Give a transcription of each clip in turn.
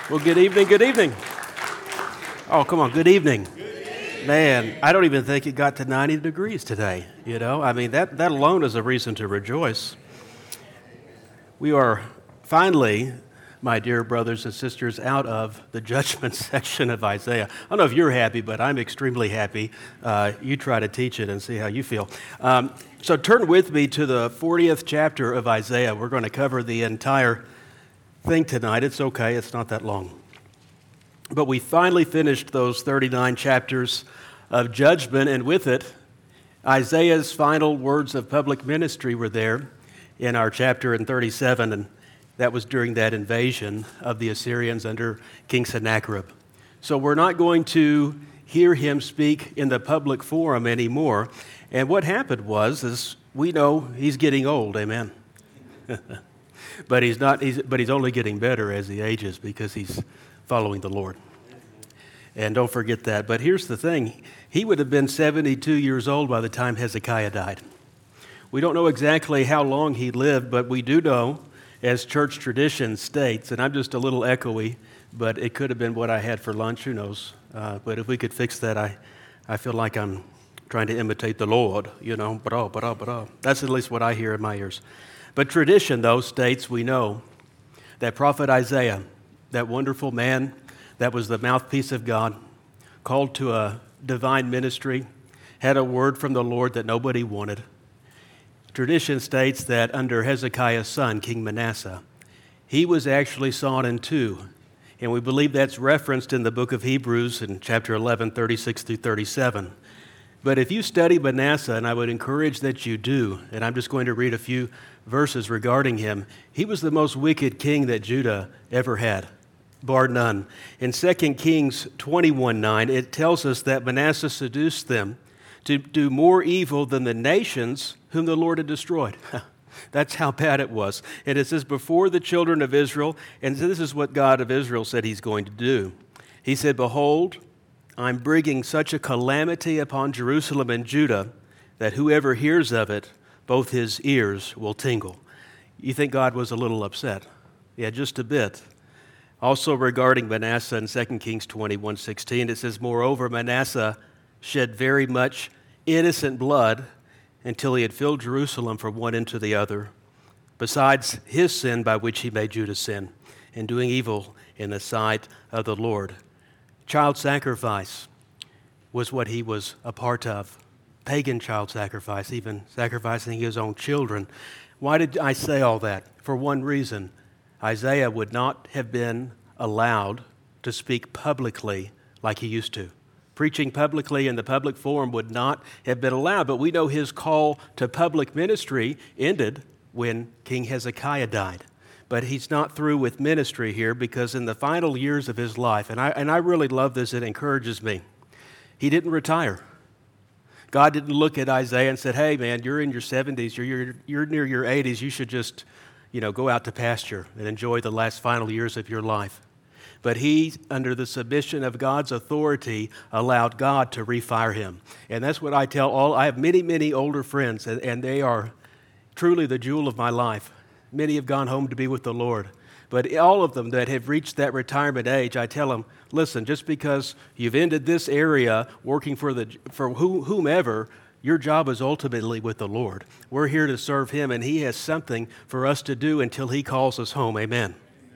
Well, good evening, good evening. Oh, come on, good evening. Man, I don't even think it got to 90 degrees today, you know? I mean, that alone is a reason to rejoice. We are finally, my dear brothers and sisters, out of the judgment section of Isaiah. I don't know if you're happy, but I'm extremely happy. You try to teach it and see how you feel. So turn with me to the 40th chapter of Isaiah. We're going to cover the entire thing tonight. It's okay, it's not that long. But we finally finished those 39 chapters of judgment, and with it, Isaiah's final words of public ministry were there in our chapter in 37, and that was during that invasion of the Assyrians under King Sennacherib. So we're not going to hear him speak in the public forum anymore. And what happened is we know he's getting old, amen. But he's only getting better as he ages because he's following the Lord. And don't forget that. But here's the thing. He would have been 72 years old by the time Hezekiah died. We don't know exactly how long he lived, but we do know, as church tradition states, and I'm just a little echoey, but it could have been what I had for lunch, who knows. But if we could fix that, I feel like I'm trying to imitate the Lord, you know. That's at least what I hear in my ears. But tradition, though, states we know that prophet Isaiah, that wonderful man that was the mouthpiece of God, called to a divine ministry, had a word from the Lord that nobody wanted. Tradition states that under Hezekiah's son, King Manasseh, he was actually sawn in two. And we believe that's referenced in the book of Hebrews in chapter 11, 36 through 37. But if you study Manasseh, and I would encourage that you do, and I'm just going to read a few verses regarding him, he was the most wicked king that Judah ever had, bar none. In 2 Kings 21:9, it tells us that Manasseh seduced them to do more evil than the nations whom the Lord had destroyed. That's how bad it was. And it says, before the children of Israel, and this is what God of Israel said he's going to do. He said, behold, I'm bringing such a calamity upon Jerusalem and Judah that whoever hears of it, both his ears will tingle. You think God was a little upset? Yeah, just a bit. Also regarding Manasseh in 2 Kings 21:16, it says, moreover, Manasseh shed very much innocent blood until he had filled Jerusalem from one end to the other, besides his sin by which he made Judah sin, in doing evil in the sight of the Lord. Child sacrifice was what he was a part of. Pagan child sacrifice, even sacrificing his own children. Why did I say all that? For one reason. Isaiah would not have been allowed to speak publicly like he used to. Preaching publicly in the public forum would not have been allowed, but we know his call to public ministry ended when King Hezekiah died. But he's not through with ministry here, because in the final years of his life, and I really love this, it encourages me, he didn't retire. God didn't look at Isaiah and said, hey man, you're in your 70s, you're near your 80s, you should just go out to pasture and enjoy the last final years of your life. But he, under the submission of God's authority, allowed God to refire him. And that's what I tell all. I have many, many older friends, and they are truly the jewel of my life. Many have gone home to be with the Lord. But all of them that have reached that retirement age, I tell them, listen, just because you've ended this area working for whomever, your job is ultimately with the Lord. We're here to serve him, and he has something for us to do until he calls us home. Amen.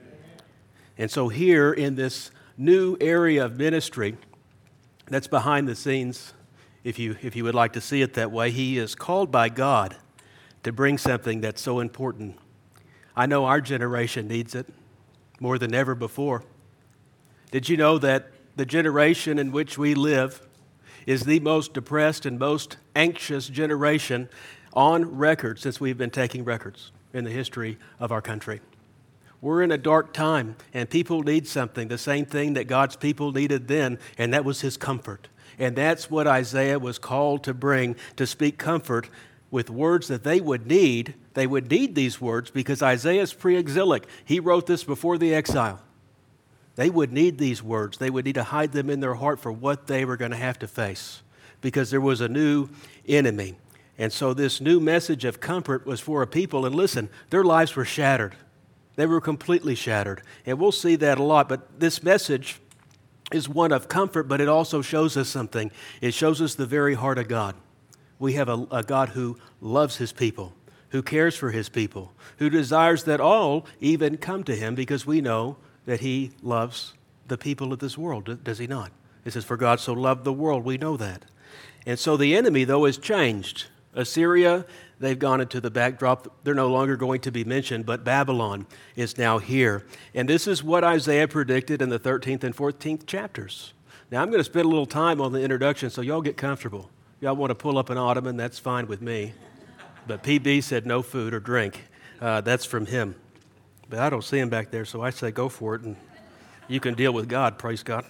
And so here in this new area of ministry that's behind the scenes, if you would like to see it that way, he is called by God to bring something that's so important. I know our generation needs it more than ever before. Did you know that the generation in which we live is the most depressed and most anxious generation on record since we've been taking records in the history of our country? We're in a dark time, and people need something, the same thing that God's people needed then, and that was his comfort. And that's what Isaiah was called to bring, to speak comfort with words that they would need. They would need these words because Isaiah's pre-exilic. He wrote this before the exile. They would need these words. They would need to hide them in their heart for what they were going to have to face, because there was a new enemy. And so this new message of comfort was for a people, and listen, their lives were shattered. They were completely shattered. And we'll see that a lot. But this message is one of comfort, but it also shows us something. It shows us the very heart of God. We have a God who loves his people, who cares for his people, who desires that all even come to him, because we know that he loves the people of this world, does he not? It says, for God so loved the world. We know that. And so the enemy, though, has changed. Assyria, they've gone into the backdrop. They're no longer going to be mentioned, but Babylon is now here. And this is what Isaiah predicted in the 13th and 14th chapters. Now, I'm going to spend a little time on the introduction, so y'all get comfortable. Y'all want to pull up an ottoman, that's fine with me. But PB said no food or drink. That's from him. But I don't see him back there, so I say go for it, and you can deal with God, praise God.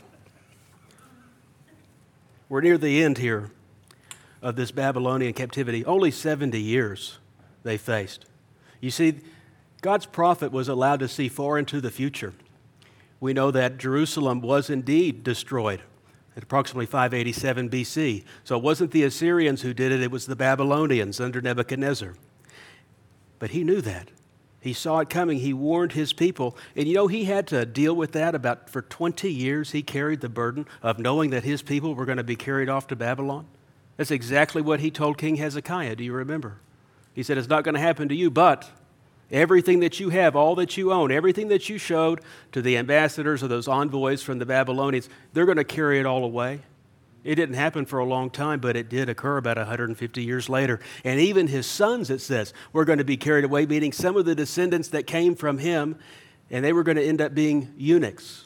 We're near the end here of this Babylonian captivity. Only 70 years they faced. You see, God's prophet was allowed to see far into the future. We know that Jerusalem was indeed destroyed at approximately 587 BC. So it wasn't the Assyrians who did it, it was the Babylonians under Nebuchadnezzar. But he knew that. He saw it coming. He warned his people. And you know, he had to deal with that for 20 years. He carried the burden of knowing that his people were going to be carried off to Babylon. That's exactly what he told King Hezekiah. Do you remember? He said, it's not going to happen to you, but everything that you have, all that you own, everything that you showed to the ambassadors or those envoys from the Babylonians, they're going to carry it all away. It didn't happen for a long time, but it did occur about 150 years later. And even his sons, it says, were going to be carried away, meaning some of the descendants that came from him, and they were going to end up being eunuchs.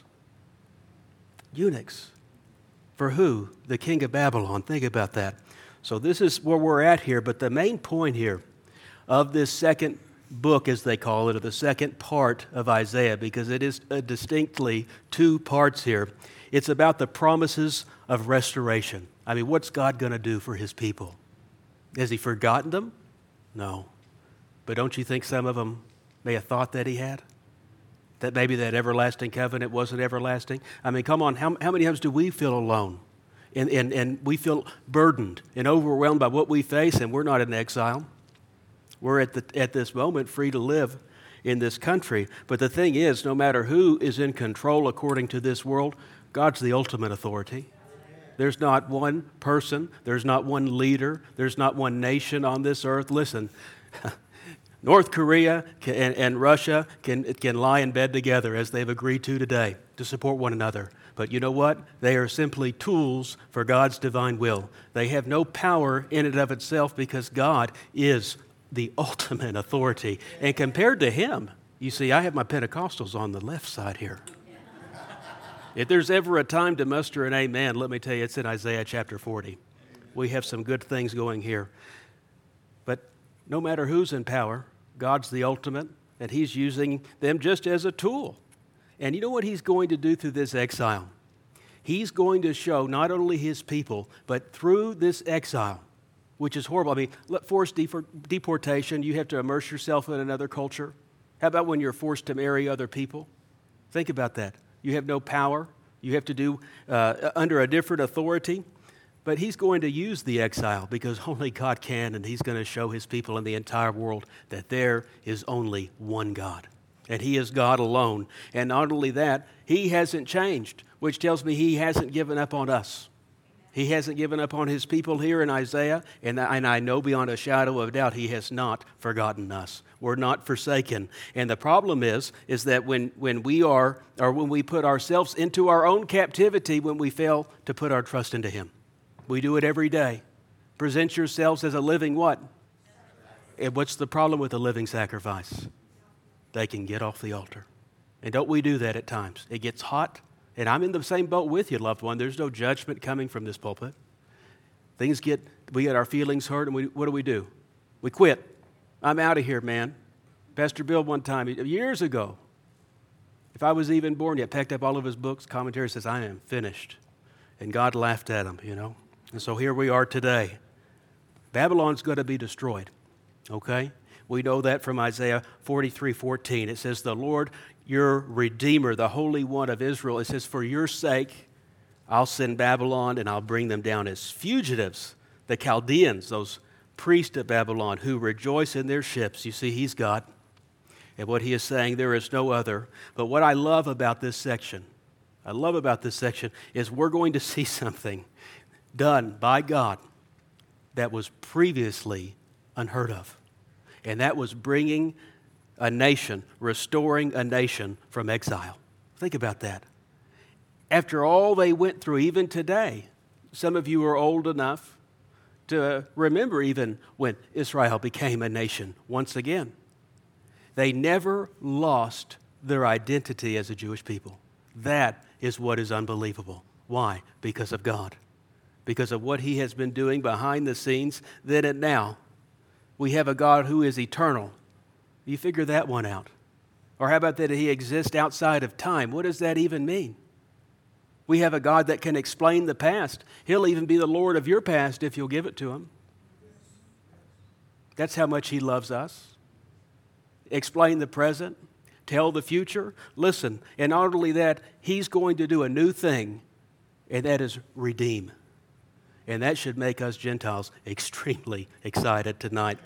Eunuchs. For who? The king of Babylon. Think about that. So this is where we're at here, but the main point here of this second book, as they call it, or the second part of Isaiah, because it is distinctly two parts here. It's about the promises of restoration. I mean, what's God going to do for his people? Has he forgotten them? No. But don't you think some of them may have thought that he had? That maybe that everlasting covenant wasn't everlasting? I mean, come on, how many times do we feel alone? And we feel burdened and overwhelmed by what we face, and we're not in exile. We're at this moment free to live in this country. But the thing is, no matter who is in control according to this world, God's the ultimate authority. There's not one person, there's not one leader, there's not one nation on this earth. Listen, North Korea and Russia can lie in bed together as they've agreed to today to support one another. But you know what? They are simply tools for God's divine will. They have no power in and of itself because God is the ultimate authority. And compared to him, you see, I have my Pentecostals on the left side here. If there's ever a time to muster an amen, let me tell you, it's in Isaiah chapter 40. We have some good things going here. But no matter who's in power, God's the ultimate, and he's using them just as a tool. And you know what he's going to do through this exile? He's going to show not only his people, but through this exile, which is horrible. I mean, forced deportation, you have to immerse yourself in another culture. How about when you're forced to marry other people? Think about that. You have no power. You have to do under a different authority. But he's going to use the exile because only God can, and he's going to show his people in the entire world that there is only one God. And he is God alone. And not only that, he hasn't changed, which tells me he hasn't given up on us. He hasn't given up on his people here in Isaiah, and I know beyond a shadow of doubt he has not forgotten us. We're not forsaken. And the problem is that when we put ourselves into our own captivity, when we fail to put our trust into him. We do it every day. Present yourselves as a living what? And what's the problem with a living sacrifice? They can get off the altar. And don't we do that at times? It gets hot. And I'm in the same boat with you, loved one. There's no judgment coming from this pulpit. We get our feelings hurt, and what do? We quit. I'm out of here, man. Pastor Bill one time, years ago, if I was even born yet, packed up all of his books, commentary, says, I am finished. And God laughed at him, you know. And so here we are today. Babylon's going to be destroyed, okay? We know that from Isaiah 43:14. It says, the Lord, your Redeemer, the Holy One of Israel, it says, for your sake, I'll send Babylon and I'll bring them down as fugitives. The Chaldeans, those priests of Babylon who rejoice in their ships. You see, he's God. And what he is saying, there is no other. But what I love about this section, is we're going to see something done by God that was previously unheard of. And that was bringing a nation, restoring a nation from exile. Think about that. After all they went through, even today, some of you are old enough to remember even when Israel became a nation once again. They never lost their identity as a Jewish people. That is what is unbelievable. Why? Because of God. Because of what he has been doing behind the scenes then and now. We have a God who is eternal. You figure that one out. Or how about that he exists outside of time? What does that even mean? We have a God that can explain the past. He'll even be the Lord of your past if you'll give it to him. That's how much he loves us. Explain the present, tell the future. Listen, and not only that, he's going to do a new thing, and that is redeem. And that should make us Gentiles extremely excited tonight.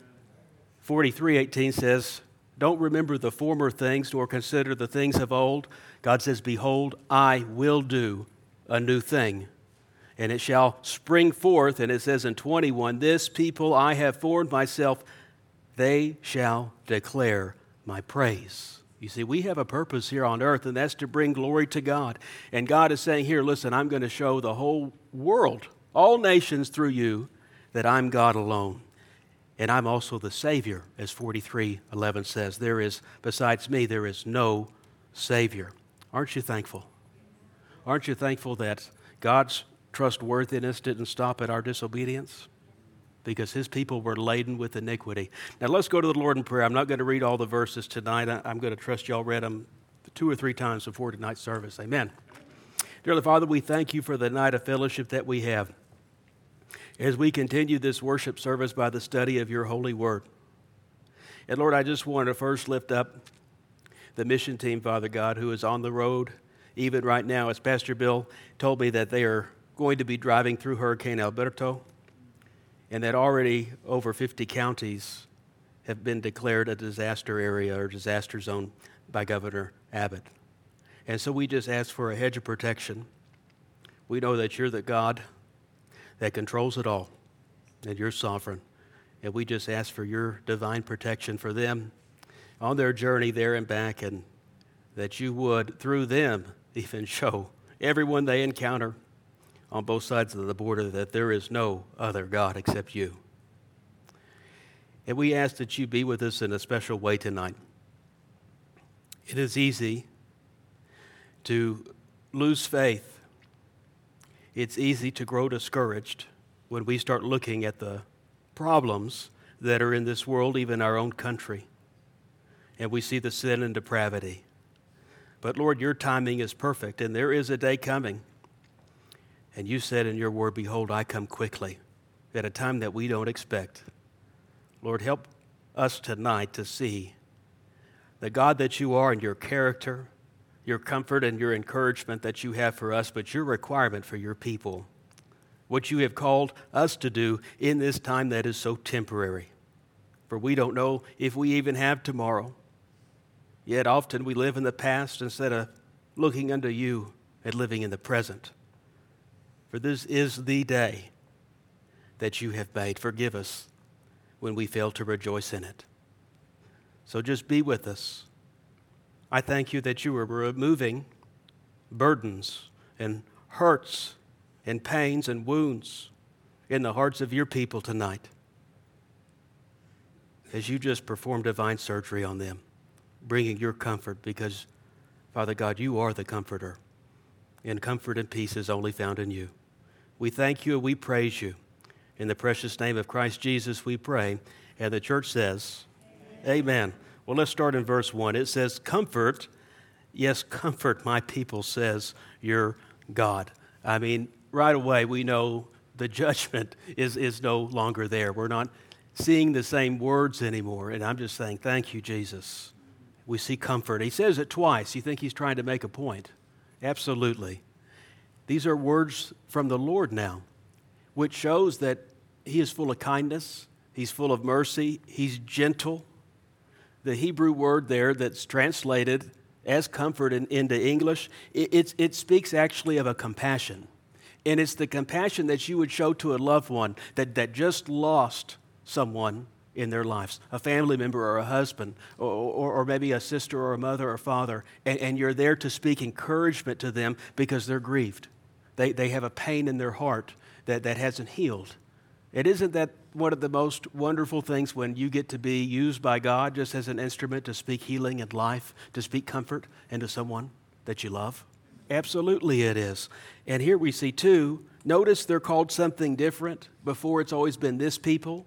43:18 says, don't remember the former things nor consider the things of old. God says, behold, I will do a new thing, and it shall spring forth. And it says in 21, this people I have formed myself, they shall declare my praise. You see, we have a purpose here on earth, and that's to bring glory to God. And God is saying here, listen, I'm going to show the whole world, all nations through you, that I'm God alone. And I'm also the Savior, as 43:11 says. There is, besides me, there is no Savior. Aren't you thankful? Aren't you thankful that God's trustworthiness didn't stop at our disobedience? Because his people were laden with iniquity. Now let's go to the Lord in prayer. I'm not going to read all the verses tonight. I'm going to trust y'all read them 2 or 3 times before tonight's service. Amen. Dearly Father, we thank you for the night of fellowship that we have as we continue this worship service by the study of your holy word. And Lord, I just want to first lift up the mission team, Father God, who is on the road even right now. As Pastor Bill told me that they are going to be driving through Hurricane Alberto, and that already over 50 counties have been declared a disaster area or disaster zone by Governor Abbott. And so we just ask for a hedge of protection. We know that you're the God that controls it all, and you're sovereign. And we just ask for your divine protection for them on their journey there and back, and that you would, through them, even show everyone they encounter on both sides of the border that there is no other God except you. And we ask that you be with us in a special way tonight. It is easy to lose faith. It's easy to grow discouraged when we start looking at the problems that are in this world, even our own country, and we see the sin and depravity. But Lord, your timing is perfect, and there is a day coming. And you said in your word, behold, I come quickly at a time that we don't expect. Lord, help us tonight to see the God that you are and your character, your comfort and your encouragement that you have for us, but your requirement for your people, what you have called us to do in this time that is so temporary. For we don't know if we even have tomorrow. Yet often we live in the past instead of looking unto you and living in the present. For this is the day that you have made. Forgive us when we fail to rejoice in it. So just be with us. I thank you that you are removing burdens and hurts and pains and wounds in the hearts of your people tonight, as you just perform divine surgery on them, bringing your comfort, because, Father God, you are the comforter, and comfort and peace is only found in you. We thank you and we praise you. In the precious name of Christ Jesus we pray. And the church says, Amen. Well, let's start in verse 1. It says, comfort, yes, comfort my people, says your God. I mean, right away we know the judgment is no longer there. We're not seeing the same words anymore. And I'm just saying, thank you, Jesus. We see comfort. He says it twice. You think he's trying to make a point? Absolutely. These are words from the Lord now, which shows that he is full of kindness, he's full of mercy, he's gentle. the Hebrew word there that's translated as comfort into English, it speaks actually of a compassion. And it's the compassion that you would show to a loved one that just lost someone in their lives, a family member or a husband, or maybe a sister or a mother or father, and you're there to speak encouragement to them because they're grieved. They have a pain in their heart that hasn't healed. And isn't that one of the most wonderful things when you get to be used by God just as an instrument to speak healing and life, to speak comfort into someone that you love? Absolutely it is. And here we see too, notice they're called something different. Before it's always been this people.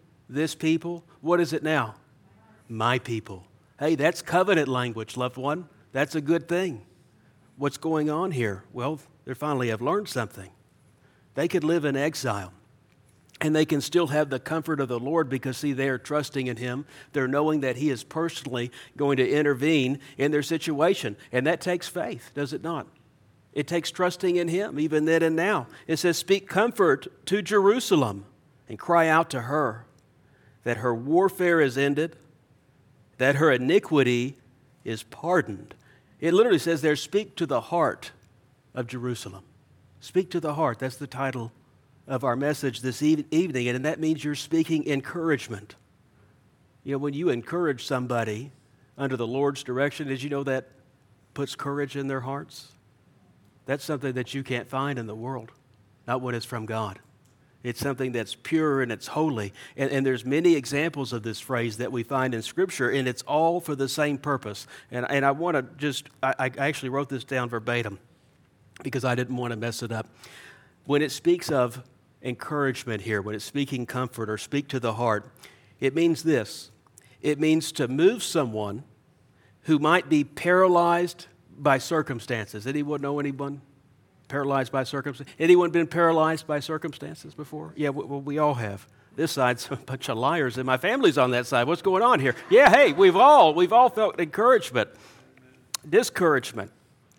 What is it now? My people. Hey, that's covenant language, loved one. That's a good thing. What's going on here? Well, they finally have learned something. They could live in exile, and they can still have the comfort of the Lord because, see, they are trusting in Him. They're knowing that He is personally going to intervene in their situation, and that takes faith, does it not? It takes trusting in Him, even then and now. It says, speak comfort to Jerusalem and cry out to her that her warfare is ended, that her iniquity is pardoned. It literally says there, speak to the heart of Jerusalem. Speak to the heart. That's the title of our message this evening, and that means you're speaking encouragement. You know, when you encourage somebody under the Lord's direction, did you know that puts courage in their hearts? That's something that you can't find in the world, not when it's from God. It's something that's pure and it's holy. And there's many examples of this phrase that we find in Scripture, and it's all for the same purpose. And I want to just, I actually wrote this down verbatim because I didn't want to mess it up. When it speaks of encouragement here, when it's speaking comfort or speak to the heart, it means this. It means to move someone who might be paralyzed by circumstances. Anyone know anyone paralyzed by circumstances? Anyone been paralyzed by circumstances before? Yeah, well, we all have. This side's a bunch of liars, and my family's on that side. What's going on here? Yeah, hey, we've all felt encouragement, discouragement.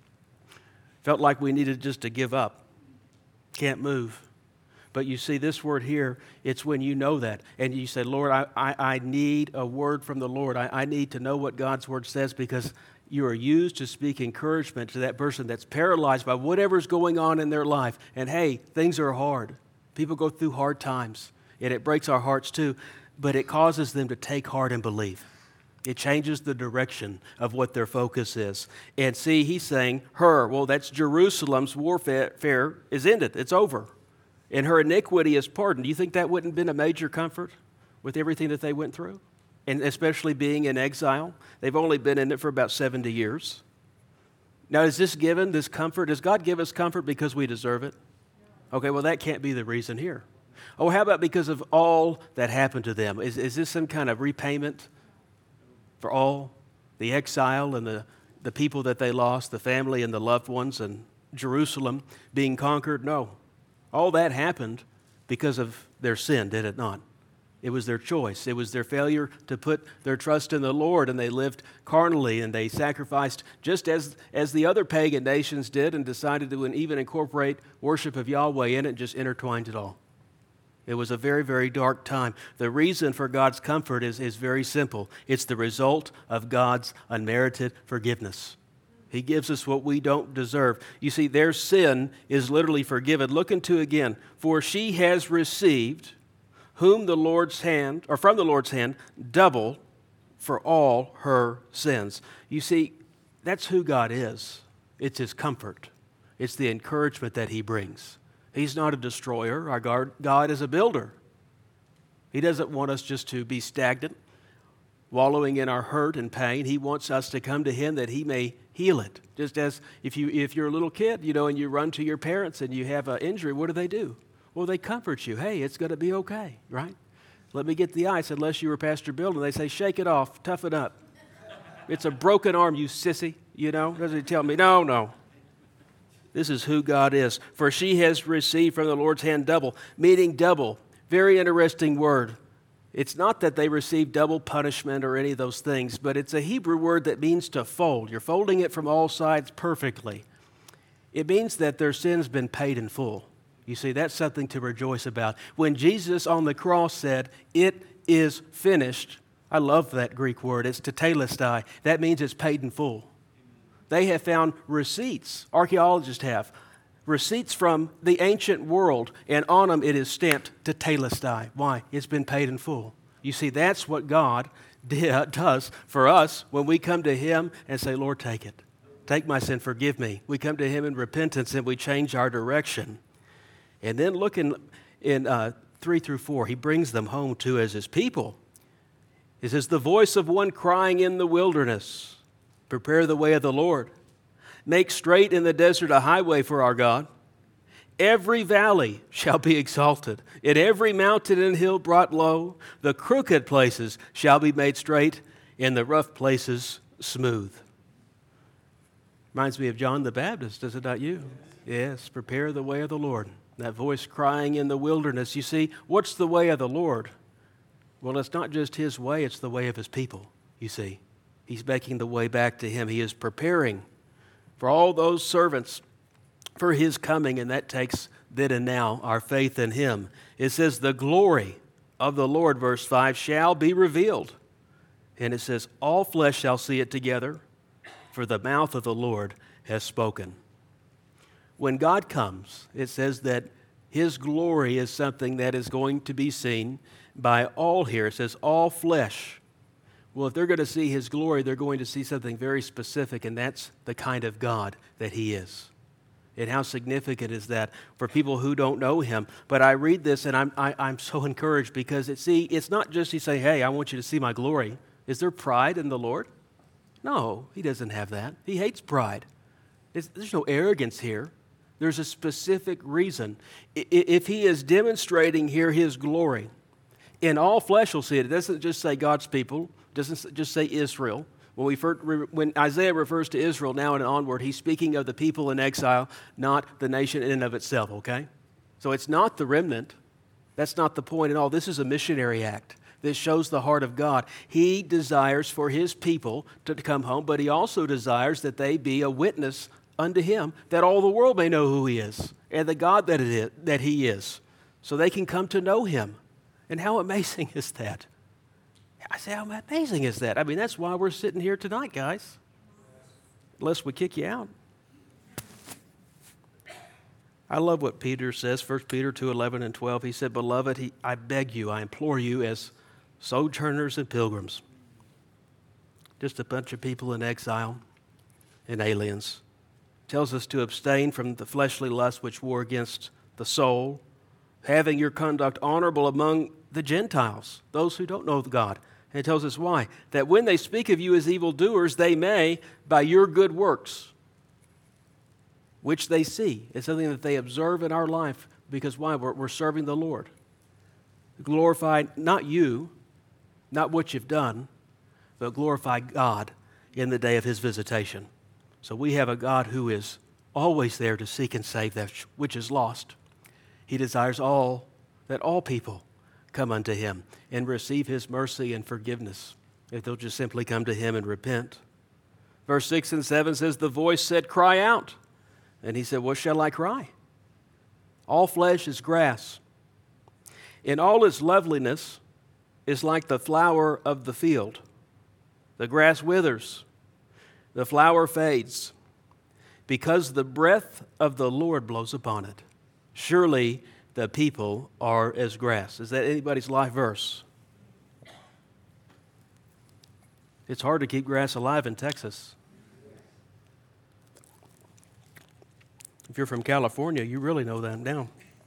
Felt like we needed just to give up. Can't move. But you see, this word here, it's when you know that. And you say, Lord, I need a word from the Lord. I need to know what God's word says, because you are used to speak encouragement to that person that's paralyzed by whatever's going on in their life. And hey, things are hard. People go through hard times. And it breaks our hearts too. But it causes them to take heart and believe. It changes the direction of what their focus is. And see, he's saying, her, well, that's Jerusalem's warfare is ended. It's over. And her iniquity is pardoned. Do you think that wouldn't have been a major comfort with everything that they went through? And especially being in exile. They've only been in it for about 70 years. Now, is this given, this comfort? Does God give us comfort because we deserve it? Okay, well, that can't be the reason here. Oh, how about because of all that happened to them? Is this some kind of repayment for all the exile and the people that they lost, the family and the loved ones, and Jerusalem being conquered? No. All that happened because of their sin, did it not? It was their choice. It was their failure to put their trust in the Lord, and they lived carnally, and they sacrificed just as the other pagan nations did, and decided to even incorporate worship of Yahweh in it and just intertwined it all. It was a very, very dark time. The reason for God's comfort is very simple. It's the result of God's unmerited forgiveness. He gives us what we don't deserve. You see, their sin is literally forgiven. Look into again. For she has received from the Lord's hand, double for all her sins. You see, that's who God is. It's His comfort. It's the encouragement that He brings. He's not a destroyer. Our God is a builder. He doesn't want us just to be stagnant, wallowing in our hurt and pain. He wants us to come to Him that He may heal it. Just as if you're a little kid, and you run to your parents and you have an injury, what do? Well, they comfort you. Hey, it's going to be okay, right? Let me get the ice, unless you were Pastor Bill, and they say, shake it off, toughen up. It's a broken arm, you sissy, Doesn't he tell me, no. This is who God is. For she has received from the Lord's hand double, meaning double. Very interesting word. It's not that they received double punishment or any of those things, but it's a Hebrew word that means to fold. You're folding it from all sides perfectly. It means that their sin's been paid in full. You see, that's something to rejoice about. When Jesus on the cross said, "It is finished," I love that Greek word. It's tetelestai. That means it's paid in full. They have found receipts, archaeologists have, receipts from the ancient world, and on them it is stamped tetelestai. Why? It's been paid in full. You see, that's what God does for us when we come to Him and say, Lord, take it. Take my sin, forgive me. We come to Him in repentance and we change our direction. And then look in 3 through 4, He brings them home too as His people. He says, the voice of one crying in the wilderness, prepare the way of the Lord. Make straight in the desert a highway for our God. Every valley shall be exalted, and every mountain and hill brought low. The crooked places shall be made straight, and the rough places smooth. Reminds me of John the Baptist, does it not you? Yes, prepare the way of the Lord. That voice crying in the wilderness. You see, what's the way of the Lord? Well, it's not just His way, it's the way of His people, you see. He's making the way back to Him. He is preparing for all those servants for His coming, and that takes then and now our faith in Him. It says, the glory of the Lord, verse 5, shall be revealed. And it says, all flesh shall see it together, for the mouth of the Lord has spoken. When God comes, it says that His glory is something that is going to be seen by all here. It says all flesh. Well, if they're going to see His glory, they're going to see something very specific, and that's the kind of God that He is. And how significant is that for people who don't know Him? But I read this, and I'm so encouraged because it's not just He say, hey, I want you to see my glory. Is there pride in the Lord? No, He doesn't have that. He hates pride. There's no arrogance here. There's a specific reason. If He is demonstrating here His glory, and all flesh will see it. It doesn't just say God's people. It doesn't just say Israel. When Isaiah refers to Israel now and onward, he's speaking of the people in exile, not the nation in and of itself, okay? So it's not the remnant. That's not the point at all. This is a missionary act. This shows the heart of God. He desires for His people to come home, but He also desires that they be a witness unto Him, that all the world may know who He is and the God that He is, so they can come to know Him. And how amazing is that? I say, how amazing is that? I mean, that's why we're sitting here tonight, guys. Unless we kick you out. I love what Peter says, 1 Peter 2:11 and 12. He said, beloved, I beg you, I implore you as sojourners and pilgrims, just a bunch of people in exile and aliens. Tells us to abstain from the fleshly lust which war against the soul, having your conduct honorable among the Gentiles, those who don't know God. And it tells us why. That when they speak of you as evildoers, they may, by your good works, which they see. It's something that they observe in our life, because why? We're serving the Lord. Glorify not you, not what you've done, but glorify God in the day of His visitation. So we have a God who is always there to seek and save that which is lost. He desires that all people come unto Him and receive His mercy and forgiveness if they'll just simply come to Him and repent. Verse 6 and 7 says, the voice said, cry out. And He said, what shall I cry? All flesh is grass. In all its loveliness is like the flower of the field. The grass withers, the flower fades, because the breath of the Lord blows upon it. Surely the people are as grass. Is that anybody's life verse? It's hard to keep grass alive in Texas. If you're from California, you really know that now.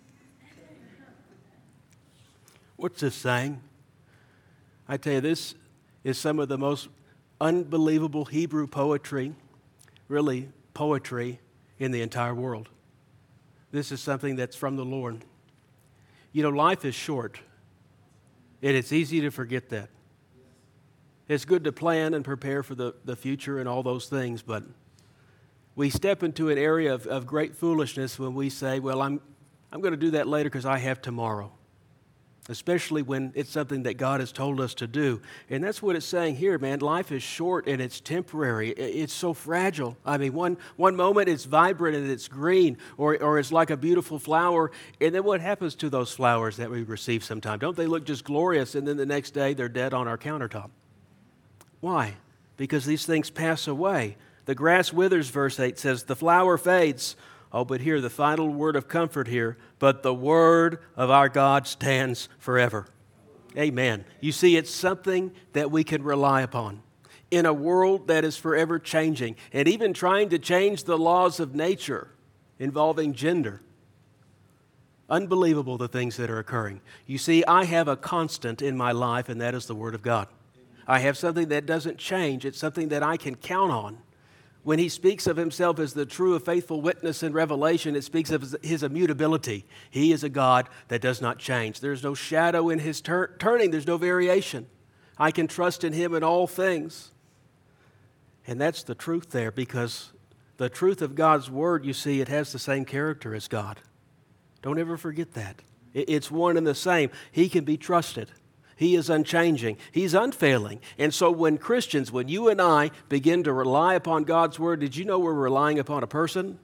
What's this saying? I tell you, this is some of the most unbelievable Hebrew poetry, really poetry, in the entire world. This is something that's from the Lord. You know, life is short, and it's easy to forget that. It's good to plan and prepare for the future and all those things, but we step into an area of great foolishness when we say, well, I'm going to do that later because I have tomorrow. especially when it's something that God has told us to do. And that's what it's saying here, man. Life is short and it's temporary. It's so fragile. I mean, one moment it's vibrant and it's green, or it's like a beautiful flower. And then what happens to those flowers that we receive sometime? Don't they look just glorious, and then the next day they're dead on our countertop? Why? Because these things pass away. The grass withers, verse 8 says, the flower fades. Oh, but here, the final word of comfort here, but the word of our God stands forever. Amen. You see, it's something that we can rely upon in a world that is forever changing and even trying to change the laws of nature involving gender. Unbelievable, the things that are occurring. You see, I have a constant in my life, and that is the Word of God. I have something that doesn't change. It's something that I can count on. When he speaks of himself as the true, faithful witness in Revelation, it speaks of his immutability. He is a God that does not change. There's no shadow in his turning. There's no variation. I can trust in him in all things. And that's the truth there, because the truth of God's word, you see, it has the same character as God. Don't ever forget that. It's one and the same. He can be trusted. He is unchanging. He's unfailing. And so when Christians, when you and I begin to rely upon God's word, did you know we're relying upon a person?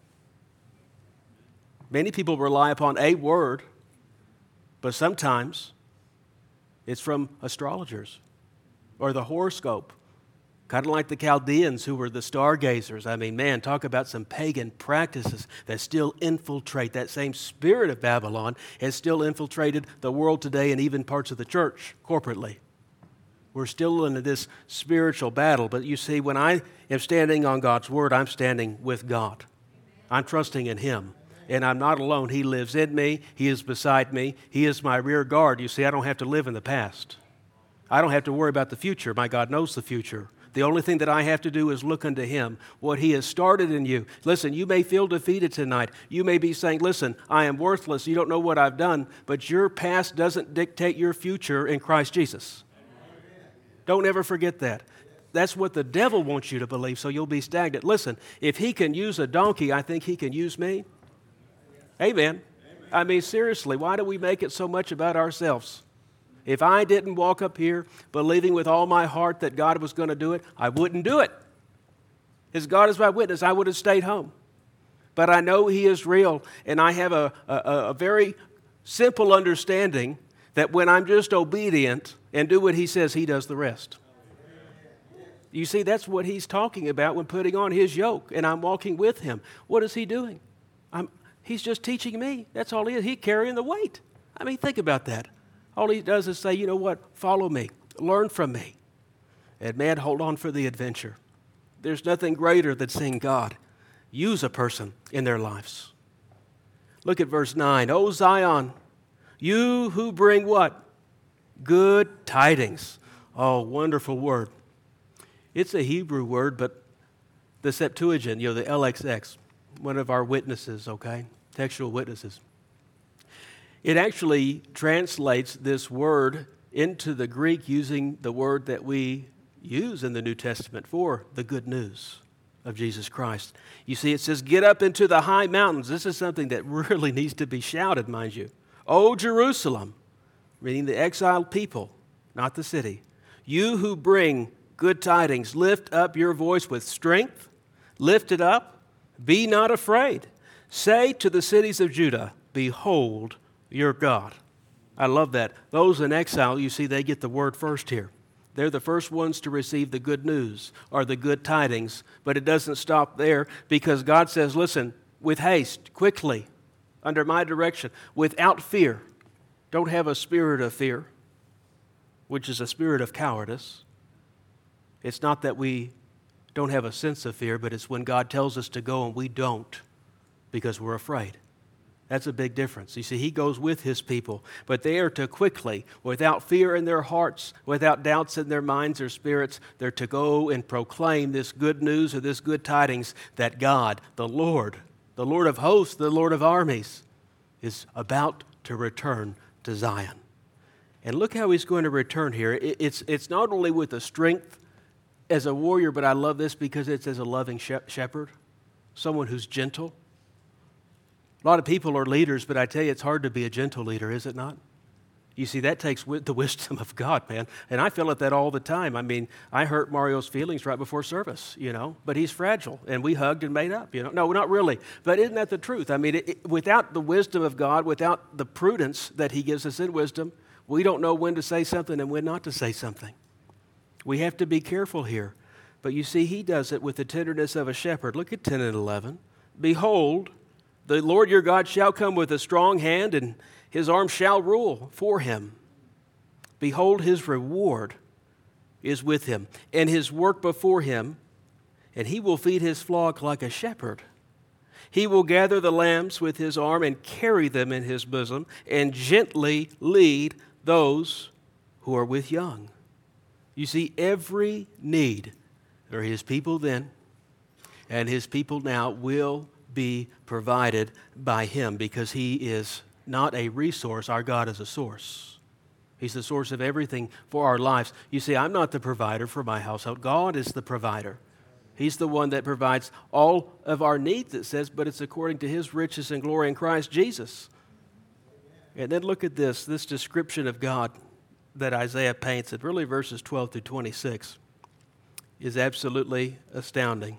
Many people rely upon a word, but sometimes it's from astrologers or the horoscope. Kind of like the Chaldeans who were the stargazers. I mean, man, talk about some pagan practices that still infiltrate. That same spirit of Babylon has still infiltrated the world today and even parts of the church corporately. We're still in this spiritual battle. But you see, when I am standing on God's word, I'm standing with God. I'm trusting in him. And I'm not alone. He lives in me. He is beside me. He is my rear guard. You see, I don't have to live in the past. I don't have to worry about the future. My God knows the future. The only thing that I have to do is look unto him, what he has started in you. Listen, you may feel defeated tonight. You may be saying, listen, I am worthless. You don't know what I've done, but your past doesn't dictate your future in Christ Jesus. Don't ever forget that. That's what the devil wants you to believe, so you'll be stagnant. Listen, if he can use a donkey, I think he can use me. Amen. I mean, seriously, why do we make it so much about ourselves? If I didn't walk up here believing with all my heart that God was going to do it, I wouldn't do it. As God is my witness, I would have stayed home. But I know he is real, and I have a very simple understanding that when I'm just obedient and do what he says, he does the rest. You see, that's what he's talking about when putting on his yoke, and I'm walking with him. What is he doing? He's just teaching me. That's all he is. He's carrying the weight. I mean, think about that. All he does is say, you know what, follow me, learn from me. And man, hold on for the adventure. There's nothing greater than seeing God use a person in their lives. Look at verse 9. O Zion, you who bring what? Good tidings. Oh, wonderful word. It's a Hebrew word, but the Septuagint, the LXX, one of our witnesses, okay, textual witnesses. It actually translates this word into the Greek using the word that we use in the New Testament for the good news of Jesus Christ. You see, it says, get up into the high mountains. This is something that really needs to be shouted, mind you. O Jerusalem, meaning the exiled people, not the city. You who bring good tidings, lift up your voice with strength. Lift it up. Be not afraid. Say to the cities of Judah, behold, your God. I love that. Those in exile, you see, they get the word first here. They're the first ones to receive the good news or the good tidings. But it doesn't stop there, because God says, listen, with haste, quickly, under my direction, without fear. Don't have a spirit of fear, which is a spirit of cowardice. It's not that we don't have a sense of fear, but it's when God tells us to go and we don't because we're afraid. That's a big difference. You see, he goes with his people, but they are to quickly, without fear in their hearts, without doubts in their minds or spirits, they're to go and proclaim this good news or this good tidings that God, the Lord of hosts, the Lord of armies, is about to return to Zion. And look how he's going to return here. It's not only with the strength as a warrior, but I love this because it's as a loving shepherd, someone who's gentle. A lot of people are leaders, but I tell you, it's hard to be a gentle leader, is it not? You see, that takes the wisdom of God, man. And I feel that all the time. I mean, I hurt Mario's feelings right before service, but he's fragile, and we hugged and made up, No, not really. But isn't that the truth? I mean, without the wisdom of God, without the prudence that he gives us in wisdom, we don't know when to say something and when not to say something. We have to be careful here. But you see, he does it with the tenderness of a shepherd. Look at 10 and 11. Behold, the Lord your God shall come with a strong hand, and his arm shall rule for him. Behold, his reward is with him, and his work before him, and he will feed his flock like a shepherd. He will gather the lambs with his arm and carry them in his bosom, and gently lead those who are with young. You see, every need, or his people then, and his people now will be provided by him, because he is not a resource. Our God is a source. He's the source of everything for our lives. You see, I'm not the provider for my household. God is the provider. He's the one that provides all of our needs, it says, but it's according to his riches and glory in Christ Jesus. And then look at this description of God that Isaiah paints, it really verses 12 through 26, is absolutely astounding.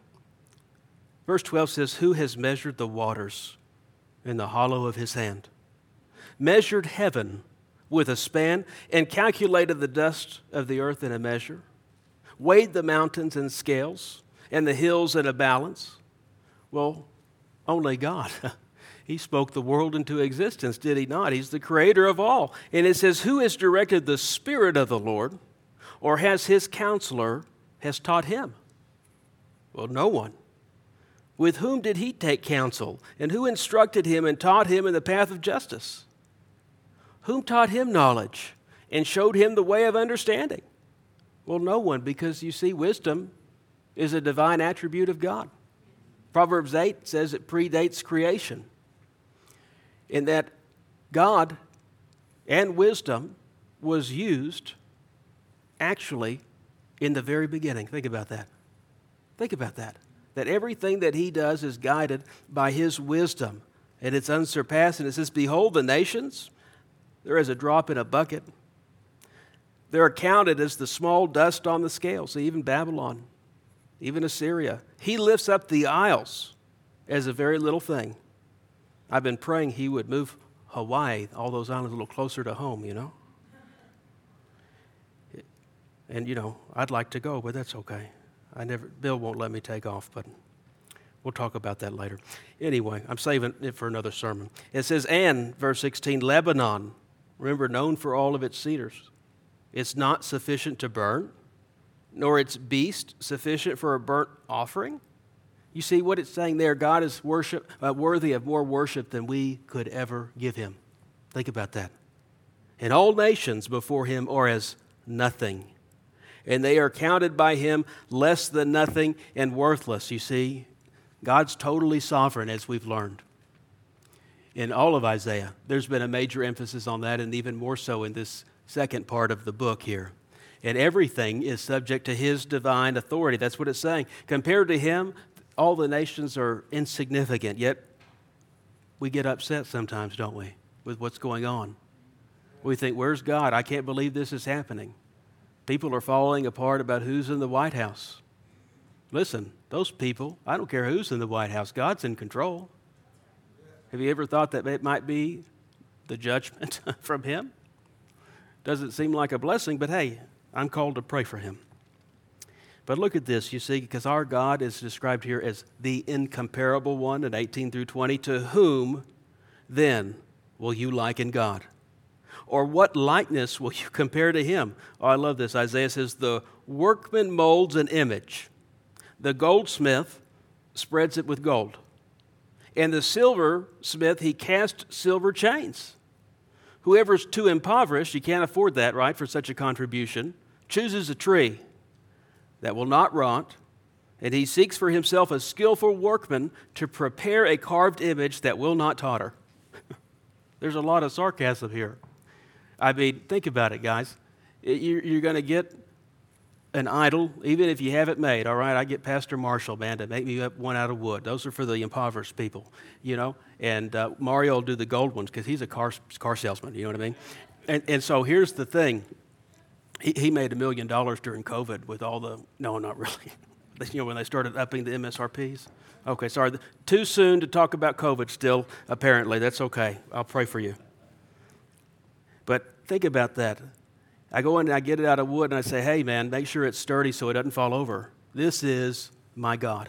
Verse 12 says, who has measured the waters in the hollow of his hand, measured heaven with a span, and calculated the dust of the earth in a measure, weighed the mountains in scales, and the hills in a balance? Well, only God. He spoke the world into existence, did he not? He's the creator of all. And it says, who has directed the Spirit of the Lord, or has his counselor has taught him? Well, no one. With whom did he take counsel? And who instructed him and taught him in the path of justice? Whom taught him knowledge and showed him the way of understanding? Well, no one, because you see, wisdom is a divine attribute of God. Proverbs 8 says it predates creation, in that God and wisdom was used actually in the very beginning. Think about that. Think about that. That everything that he does is guided by his wisdom, and it's unsurpassed. And it says, behold, the nations, they're as a drop in a bucket. They're counted as the small dust on the scale. So even Babylon, even Assyria, he lifts up the isles as a very little thing. I've been praying he would move Hawaii, all those islands, a little closer to home, And, I'd like to go, but that's okay. Bill won't let me take off, but we'll talk about that later. Anyway, I'm saving it for another sermon. It says, and, verse 16, Lebanon, remember, known for all of its cedars. It's not sufficient to burn, nor its beast sufficient for a burnt offering. You see what it's saying there? God is worthy of more worship than we could ever give him. Think about that. And all nations before him are as nothing, and they are counted by him less than nothing and worthless. You see, God's totally sovereign, as we've learned. In all of Isaiah, there's been a major emphasis on that, and even more so in this second part of the book here. And everything is subject to his divine authority. That's what it's saying. Compared to him, all the nations are insignificant, yet we get upset sometimes, don't we, with what's going on. We think, where's God? I can't believe this is happening. People are falling apart about who's in the White House. Listen, those people, I don't care who's in the White House, God's in control. Have you ever thought that it might be the judgment from him? Doesn't seem like a blessing, but hey, I'm called to pray for him. But look at this, you see, because our God is described here as the incomparable one in 18 through 20. To whom then will you liken God? Or what likeness will you compare to him? Oh, I love this. Isaiah says, the workman molds an image. The goldsmith spreads it with gold. And the silversmith, he casts silver chains. Whoever's too impoverished, you can't afford that, right, for such a contribution, chooses a tree that will not rot, and he seeks for himself a skillful workman to prepare a carved image that will not totter. There's a lot of sarcasm here. I mean, think about it, guys. You're going to get an idol, even if you have it made. All right, I get Pastor Marshall, man, to make me up one out of wood. Those are for the impoverished people, And Mario will do the gold ones because he's a car salesman, you know what I mean? And so here's the thing. He made $1 million during COVID with all the, no, not really. When they started upping the MSRPs. Okay, sorry. Too soon to talk about COVID still, apparently. That's okay. I'll pray for you. But think about that. I go in and I get it out of wood and I say, hey, man, make sure it's sturdy so it doesn't fall over. This is my God.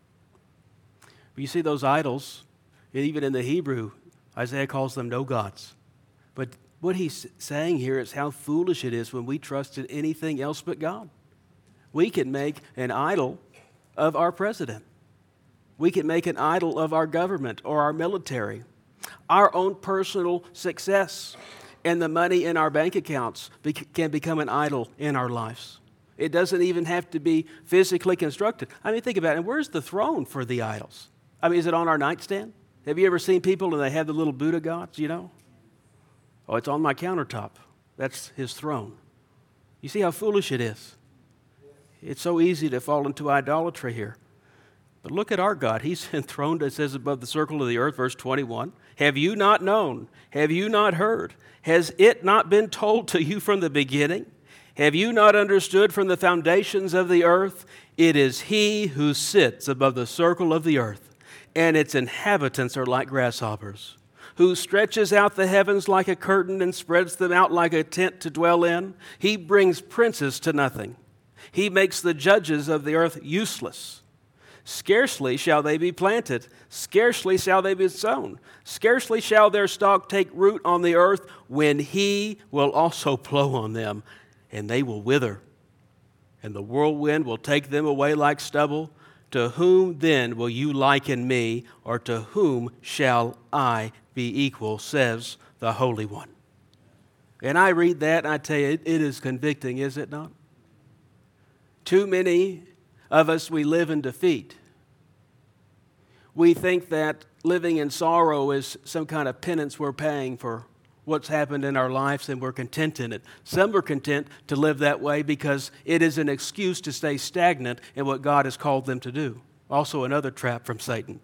You see those idols, even in the Hebrew, Isaiah calls them no gods. But what he's saying here is how foolish it is when we trust in anything else but God. We can make an idol of our president. We can make an idol of our government or our military. Our own personal success and the money in our bank accounts can become an idol in our lives. It doesn't even have to be physically constructed. I mean, think about it. And where's the throne for the idols? I mean, is it on our nightstand? Have you ever seen people and they have the little Buddha gods, Oh, it's on my countertop. That's his throne. You see how foolish it is? It's so easy to fall into idolatry here. But look at our God. He's enthroned, it says, above the circle of the earth, verse 21. Have you not known? Have you not heard? Has it not been told to you from the beginning? Have you not understood from the foundations of the earth? It is He who sits above the circle of the earth, and its inhabitants are like grasshoppers, who stretches out the heavens like a curtain and spreads them out like a tent to dwell in. He brings princes to nothing. He makes the judges of the earth useless. Scarcely shall they be planted, scarcely shall they be sown, scarcely shall their stalk take root on the earth, when He will also blow on them, and they will wither. And the whirlwind will take them away like stubble. To whom then will you liken me, or to whom shall I be equal, says the Holy One. And I read that, and I tell you, it is convicting, is it not? Too many of us, we live in defeat. We think that living in sorrow is some kind of penance we're paying for what's happened in our lives, and we're content in it. Some are content to live that way because it is an excuse to stay stagnant in what God has called them to do. Also another trap from Satan.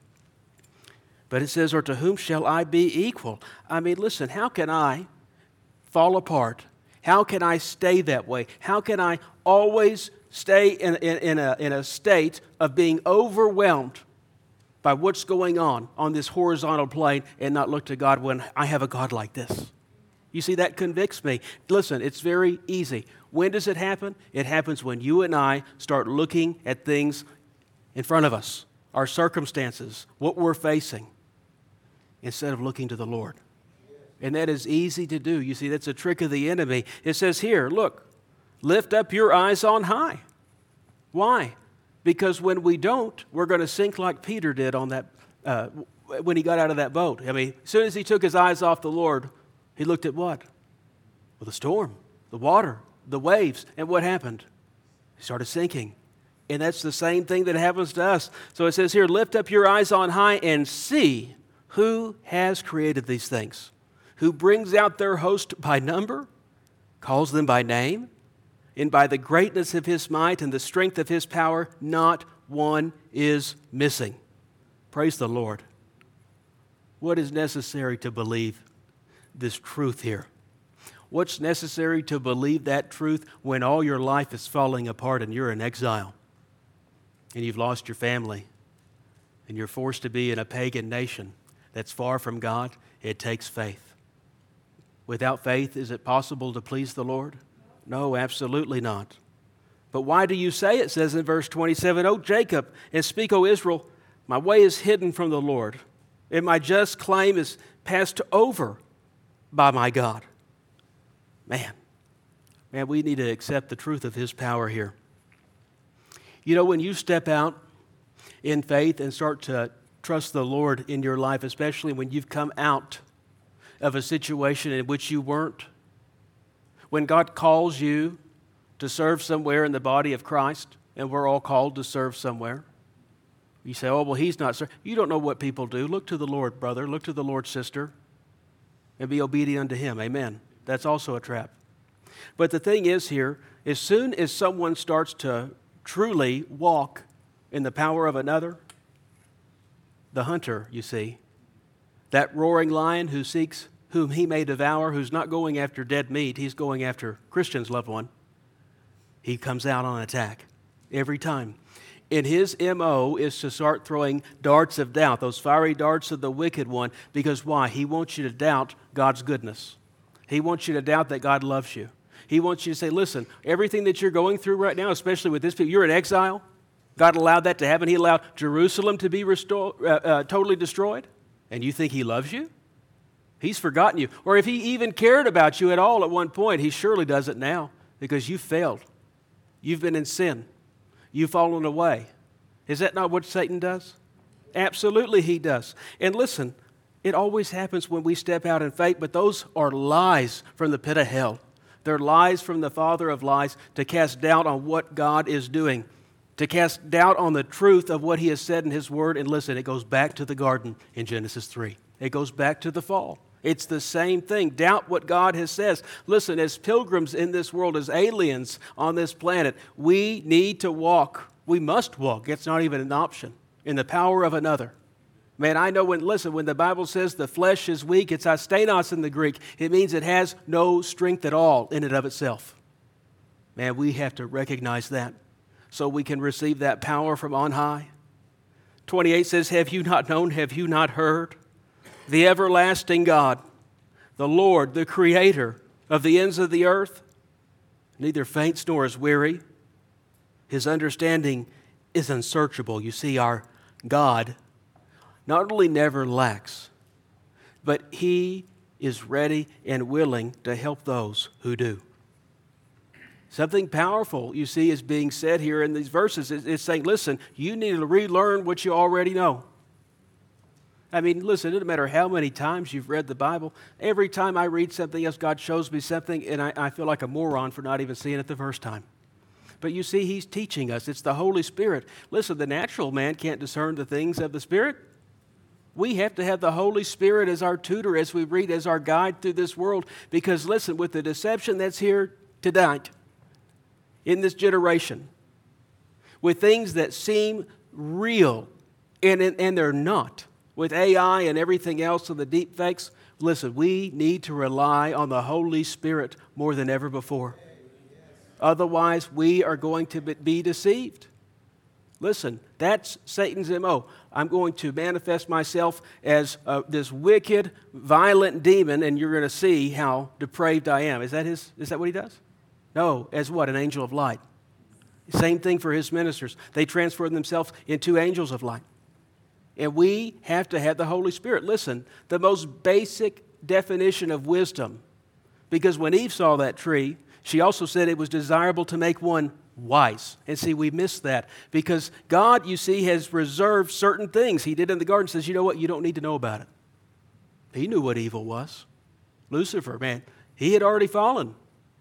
But it says, or to whom shall I be equal? I mean, listen, how can I fall apart? How can I stay that way? How can I always stay in a state of being overwhelmed by what's going on this horizontal plane and not look to God when I have a God like this? You see, that convicts me. Listen, it's very easy. When does it happen? It happens when you and I start looking at things in front of us, our circumstances, what we're facing, instead of looking to the Lord. And that is easy to do. You see, that's a trick of the enemy. It says here, look, lift up your eyes on high. Why? Because when we don't, we're going to sink like Peter did on that when he got out of that boat. I mean, as soon as he took his eyes off the Lord, he looked at what? Well, the storm, the water, the waves. And what happened? He started sinking. And that's the same thing that happens to us. So it says here, lift up your eyes on high and see who has created these things, who brings out their host by number, calls them by name, and by the greatness of His might and the strength of His power, not one is missing. Praise the Lord. What is necessary to believe this truth here? What's necessary to believe that truth when all your life is falling apart and you're in exile and you've lost your family and you're forced to be in a pagan nation that's far from God? It takes faith. Without faith, is it possible to please the Lord? No, absolutely not. But why do you say, it says in verse 27, O Jacob, and speak, O Israel, my way is hidden from the Lord, and my just claim is passed over by my God. Man, we need to accept the truth of His power here. You know, when you step out in faith and start to trust the Lord in your life, especially when you've come out of a situation in which you weren't, when God calls you to serve somewhere in the body of Christ, and we're all called to serve somewhere, you say, oh, well, He's not serving. You don't know what people do. Look to the Lord, brother. Look to the Lord, sister, and be obedient unto Him. Amen. That's also a trap. But the thing is here, as soon as someone starts to truly walk in the power of another, the hunter, you see, that roaring lion who seeks whom he may devour, who's not going after dead meat, he's going after Christian's loved one, he comes out on attack every time. And his MO is to start throwing darts of doubt, those fiery darts of the wicked one, because why? He wants you to doubt God's goodness. He wants you to doubt that God loves you. He wants you to say, listen, everything that you're going through right now, especially with this people, you're in exile. God allowed that to happen. He allowed Jerusalem to be totally destroyed. And you think he loves you? He's forgotten you. Or if he even cared about you at all at one point, he surely doesn't now because you failed. You've been in sin. You've fallen away. Is that not what Satan does? Absolutely he does. And listen, it always happens when we step out in faith, but those are lies from the pit of hell. They're lies from the father of lies to cast doubt on what God is doing, to cast doubt on the truth of what he has said in his word. And listen, it goes back to the garden in Genesis 3. It goes back to the fall. It's the same thing. Doubt what God has said. Listen, as pilgrims in this world, as aliens on this planet, we need to walk. We must walk. It's not even an option. In the power of another. Man, I know when the Bible says the flesh is weak, it's astenos in the Greek. It means it has no strength at all in and of itself. Man, we have to recognize that so we can receive that power from on high. 28 says, have you not known, have you not heard? The everlasting God, the Lord, the Creator of the ends of the earth, neither faints nor is weary. His understanding is unsearchable. You see, our God not only never lacks, but he is ready and willing to help those who do. Something powerful, you see, is being said here in these verses. It's saying, listen, you need to relearn what you already know. I mean, listen, it doesn't matter how many times you've read the Bible. Every time I read something else, God shows me something, and I feel like a moron for not even seeing it the first time. But you see, he's teaching us. It's the Holy Spirit. Listen, the natural man can't discern the things of the Spirit. We have to have the Holy Spirit as our tutor, as we read, as our guide through this world. Because listen, with the deception that's here tonight, in this generation, with things that seem real, and they're not, with AI and everything else and the deep fakes, listen, we need to rely on the Holy Spirit more than ever before. Otherwise, we are going to be deceived. Listen, that's Satan's MO. I'm going to manifest myself as this wicked, violent demon, and you're going to see how depraved I am. Is that what he does? No, as what? An angel of light. Same thing for his ministers. They transform themselves into angels of light. And we have to have the Holy Spirit. Listen, the most basic definition of wisdom, because when Eve saw that tree, she also said it was desirable to make one wise. And see, we miss that because God, you see, has reserved certain things. He did in the garden, says, you know what, you don't need to know about it. He knew what evil was. Lucifer, man, he had already fallen.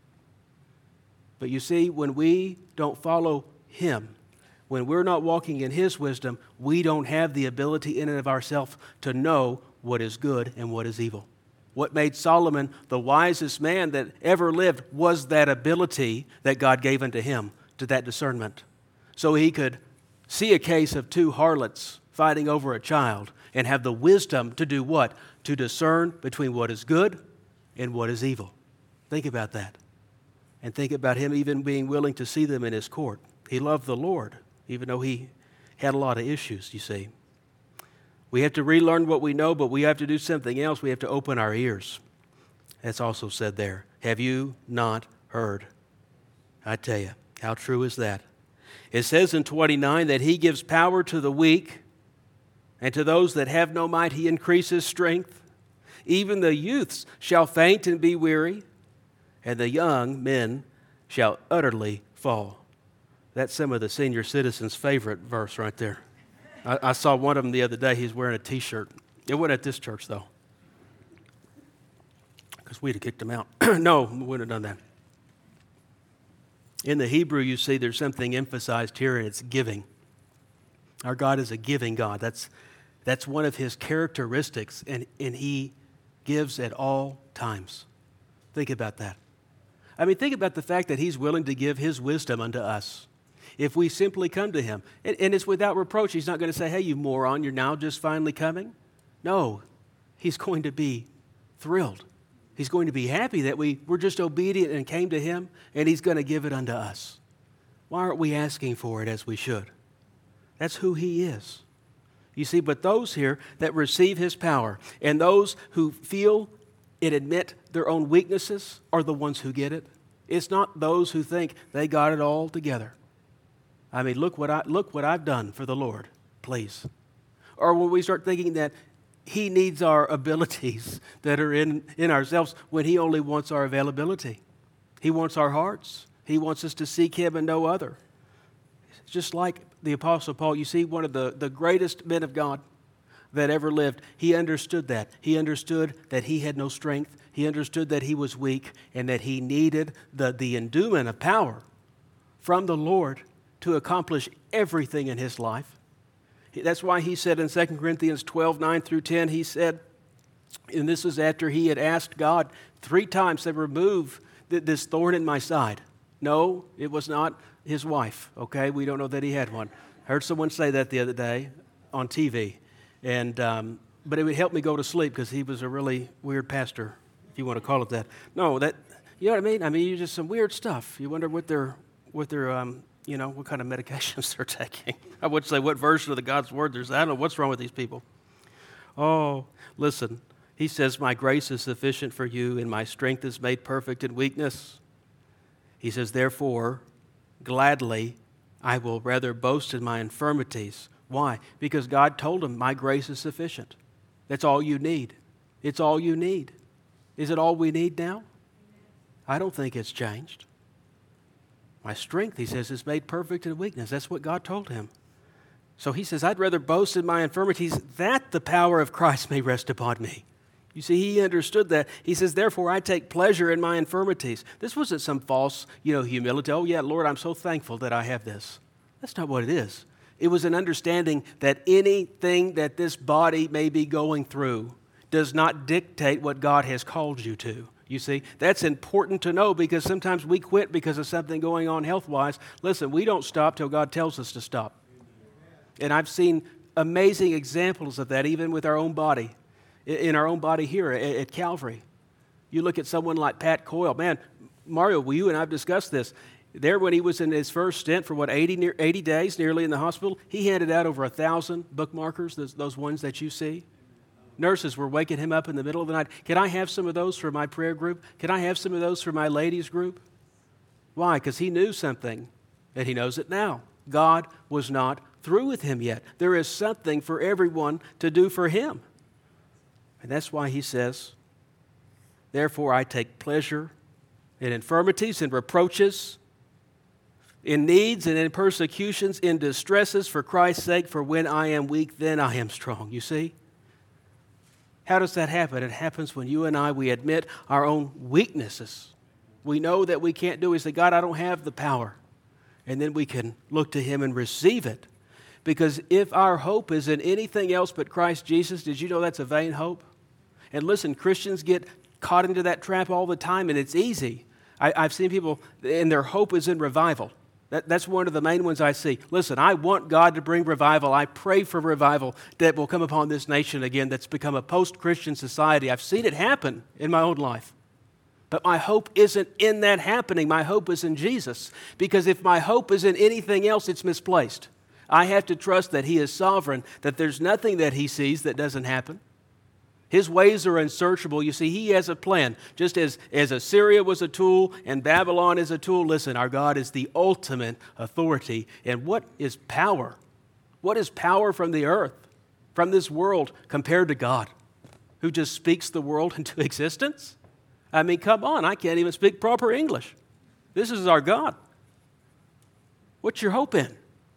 But you see, when we don't follow him, when we're not walking in his wisdom, we don't have the ability in and of ourselves to know what is good and what is evil. What made Solomon the wisest man that ever lived was that ability that God gave unto him, to that discernment. So he could see a case of two harlots fighting over a child and have the wisdom to do what? To discern between what is good and what is evil. Think about that. And think about him even being willing to see them in his court. He loved the Lord, even though he had a lot of issues, you see. We have to relearn what we know, but we have to do something else. We have to open our ears. That's also said there. Have you not heard? I tell you, how true is that? It says in 29 that he gives power to the weak, and to those that have no might he increases strength. Even the youths shall faint and be weary, and the young men shall utterly fall. That's some of the senior citizens' favorite verse right there. I saw one of them the other day. He's wearing a T-shirt. It wasn't at this church, though, because we'd have kicked him out. No, we wouldn't have done that. In the Hebrew, you see there's something emphasized here, and it's giving. Our God is a giving God. That's one of his characteristics, and he gives at all times. Think about that. I mean, think about the fact that he's willing to give his wisdom unto us. If we simply come to him, and it's without reproach. He's not going to say, hey, you moron, you're now just finally coming. No, he's going to be thrilled. He's going to be happy that we were just obedient and came to Him, and He's going to give it unto us. Why aren't we asking for it as we should? That's who He is. You see, but those here that receive His power and those who feel and admit their own weaknesses are the ones who get it. It's not those who think they got it all together. I mean, look what I've done for the Lord, please. Or when we start thinking that He needs our abilities that are in ourselves when He only wants our availability. He wants our hearts. He wants us to seek Him and no other. It's just like the Apostle Paul, you see, one of the greatest men of God that ever lived, he understood that. He understood that he had no strength. He understood that he was weak and that he needed the endowment of power from the Lord to accomplish everything in his life. That's why he said in 2 Corinthians 12, 9 through 10, he said, and this is after he had asked God 3 times to remove this thorn in my side. No, it was not his wife, okay? We don't know that he had one. I heard someone say that the other day on TV. But it would help me go to sleep because he was a really weird pastor, if you want to call it that. No, you know what I mean? I mean, you just some weird stuff. You wonder what their what kind of medications they're taking. I would say what version of the God's Word there's. I don't know what's wrong with these people. Oh, listen. He says, my grace is sufficient for you and my strength is made perfect in weakness. He says, therefore, gladly I will rather boast in my infirmities. Why? Because God told him, my grace is sufficient. That's all you need. It's all you need. Is it all we need now? I don't think it's changed. My strength, he says, is made perfect in weakness. That's what God told him. So he says, I'd rather boast in my infirmities that the power of Christ may rest upon me. You see, he understood that. He says, therefore, I take pleasure in my infirmities. This wasn't some false, humility. Oh, yeah, Lord, I'm so thankful that I have this. That's not what it is. It was an understanding that anything that this body may be going through does not dictate what God has called you to. You see, that's important to know because sometimes we quit because of something going on health-wise. Listen, we don't stop till God tells us to stop. And I've seen amazing examples of that even with our own body, in our own body here at Calvary. You look at someone like Pat Coyle. Man, Mario, you and I have discussed this. There when he was in his first stint for 80 days nearly in the hospital, he handed out over 1,000 bookmarkers, those ones that you see. Nurses were waking him up in the middle of the night. Can I have some of those for my prayer group? Can I have some of those for my ladies group? Why? Because he knew something, and he knows it now. God was not through with him yet. There is something for everyone to do for him. And that's why he says, therefore I take pleasure in infirmities and reproaches, in needs and in persecutions, in distresses for Christ's sake, for when I am weak, then I am strong. You see? How does that happen? It happens when you and I, we admit our own weaknesses. We know that we can't do it. We say, God, I don't have the power. And then we can look to him and receive it. Because if our hope is in anything else but Christ Jesus, did you know that's a vain hope? And listen, Christians get caught into that trap all the time, and it's easy. I've seen people, and their hope is in revival. That's one of the main ones I see. Listen, I want God to bring revival. I pray for revival that will come upon this nation again that's become a post-Christian society. I've seen it happen in my own life. But my hope isn't in that happening. My hope is in Jesus. Because if my hope is in anything else, it's misplaced. I have to trust that he is sovereign, that there's nothing that he sees that doesn't happen. His ways are unsearchable. You see, he has a plan. Just as Assyria was a tool and Babylon is a tool, listen, our God is the ultimate authority. And what is power? What is power from the earth, from this world, compared to God, who just speaks the world into existence? I mean, come on, I can't even speak proper English. This is our God. What's your hope in?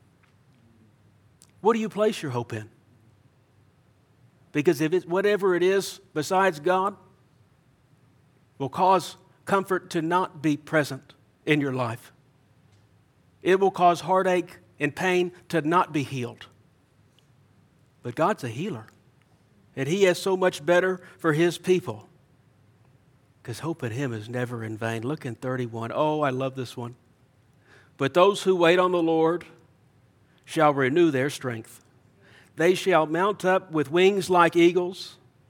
What do you place your hope in? Because if it's whatever it is besides God will cause comfort to not be present in your life. It will cause heartache and pain to not be healed. But God's a healer. And he has so much better for his people. Because hope in him is never in vain. Look in 31. Oh, I love this one. But those who wait on the Lord shall renew their strength. They shall mount up with wings like eagles.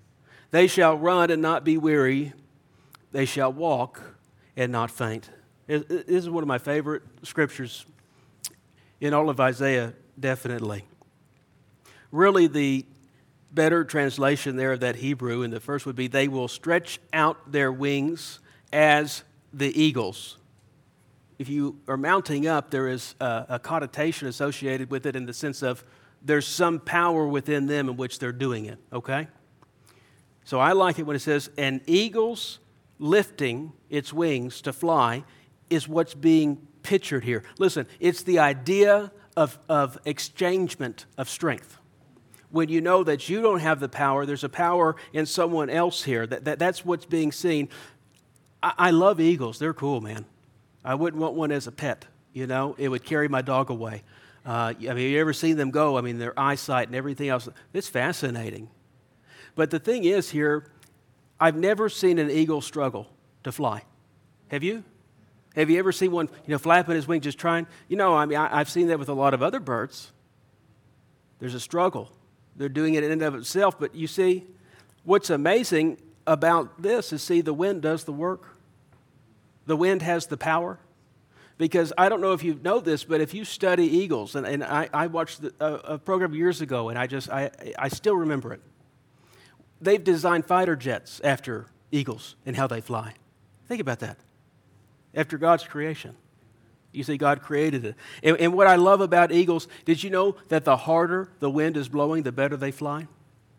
They shall run and not be weary. They shall walk and not faint. This is one of my favorite scriptures in all of Isaiah, definitely. Really, the better translation there of that Hebrew in the first would be, they will stretch out their wings as the eagles. If you are mounting up, there is a connotation associated with it in the sense of there's some power within them in which they're doing it, okay? So I like it when it says, an eagle's lifting its wings to fly is what's being pictured here. Listen, it's the idea of exchangement of strength. When you know that you don't have the power, there's a power in someone else here. That's what's being seen. I love eagles. They're cool, man. I wouldn't want one as a pet, you know. It would carry my dog away. Have you ever seen them go? I mean, their eyesight and everything else. It's fascinating. But the thing is here, I've never seen an eagle struggle to fly. Have you? Have you ever seen one, flapping his wings, just trying? I've seen that with a lot of other birds. There's a struggle. They're doing it in and of itself. But you see, what's amazing about this is, the wind does the work. The wind has the power. Because I don't know if you know this, but if you study eagles, and I watched a program years ago, and I still remember it. They've designed fighter jets after eagles and how they fly. Think about that. After God's creation. You see, God created it. And what I love about eagles, did you know that the harder the wind is blowing, the better they fly?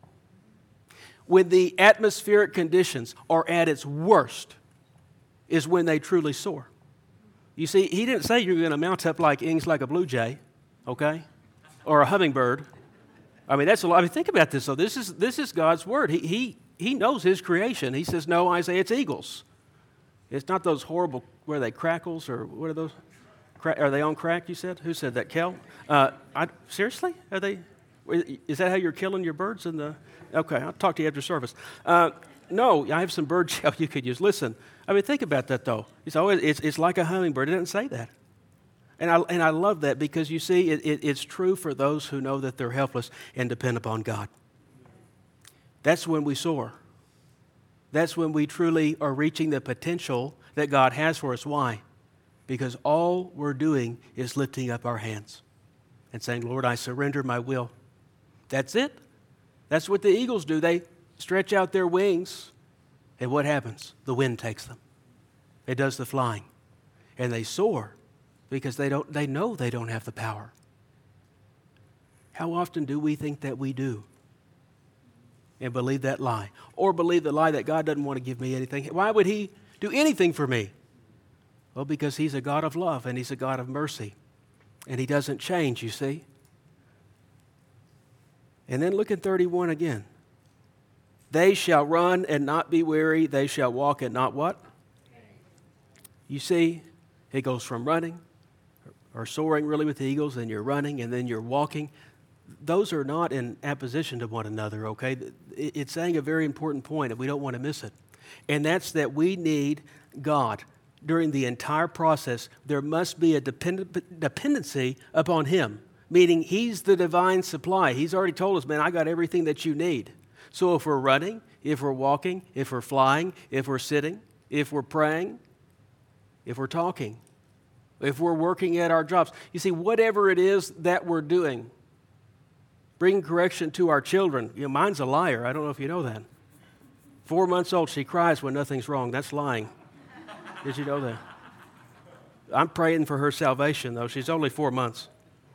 When the atmospheric conditions are at its worst is when they truly soar. You see, he didn't say you're going to mount up like wings like a blue jay, okay? Or a hummingbird. I mean, that's a lot. I mean, think about this, though. This is God's word. He knows his creation. He says, no, Isaiah, it's eagles. It's not those horrible, where are they, crackles, or what are those? Are they on crack, you said? Who said that, Kel? Seriously? Are they? Is that how you're killing your birds in the? Okay, I'll talk to you after service. No, I have some bird gel you could use. Listen, I mean, think about that, though. It's like a hummingbird. It doesn't say that. And I love that, because you see, it's true for those who know that they're helpless and depend upon God. That's when we soar. That's when we truly are reaching the potential that God has for us. Why? Because all we're doing is lifting up our hands and saying, Lord, I surrender my will. That's it. That's what the eagles do. They stretch out their wings, and what happens? The wind takes them. It does the flying. And they soar because they know they don't have the power. How often do we think that we do? And believe that lie. Or believe the lie that God doesn't want to give me anything. Why would he do anything for me? Well, because he's a God of love and he's a God of mercy. And he doesn't change, you see. And then look at 31 again. They shall run and not be weary. They shall walk and not what? You see, it goes from running or soaring really with the eagles, and you're running, and then you're walking. Those are not in opposition to one another, okay? It's saying a very important point, and we don't want to miss it. And that's that we need God. During the entire process, there must be a dependency upon him, meaning he's the divine supply. He's already told us, man, I got everything that you need. So if we're running, if we're walking, if we're flying, if we're sitting, if we're praying, if we're talking, if we're working at our jobs, you see, whatever it is that we're doing, bring correction to our children. Mine's a liar. I don't know if you know that. 4 months old, she cries when nothing's wrong. That's lying. Did you know that? I'm praying for her salvation, though. She's only 4 months.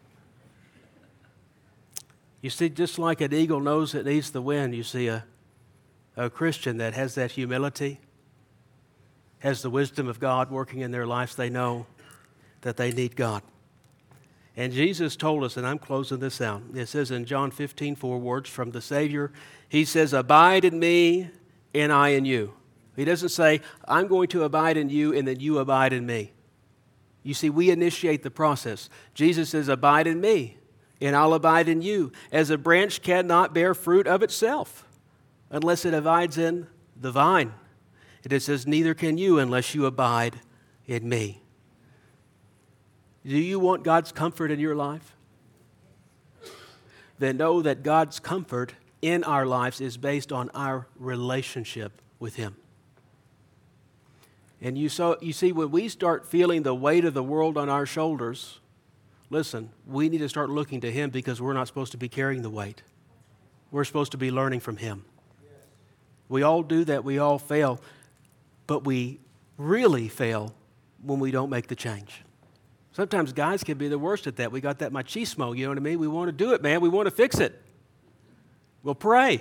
You see, just like an eagle knows it needs the wind, you see a Christian that has that humility, has the wisdom of God working in their lives. They know that they need God. And Jesus told us, and I'm closing this out. It says in John 15:4, words from the Savior. He says, abide in me and I in you. He doesn't say, I'm going to abide in you and then you abide in me. You see, we initiate the process. Jesus says, abide in me and I'll abide in you. As a branch cannot bear fruit of itself unless it abides in the vine. And it says, neither can you unless you abide in me. Do you want God's comfort in your life? Then know that God's comfort in our lives is based on our relationship with Him. And you see, when we start feeling the weight of the world on our shoulders, listen, we need to start looking to Him because we're not supposed to be carrying the weight. We're supposed to be learning from Him. We all do that. We all fail. But we really fail when we don't make the change. Sometimes guys can be the worst at that. We got that machismo, you know what I mean? We want to do it, man. We want to fix it. We'll pray.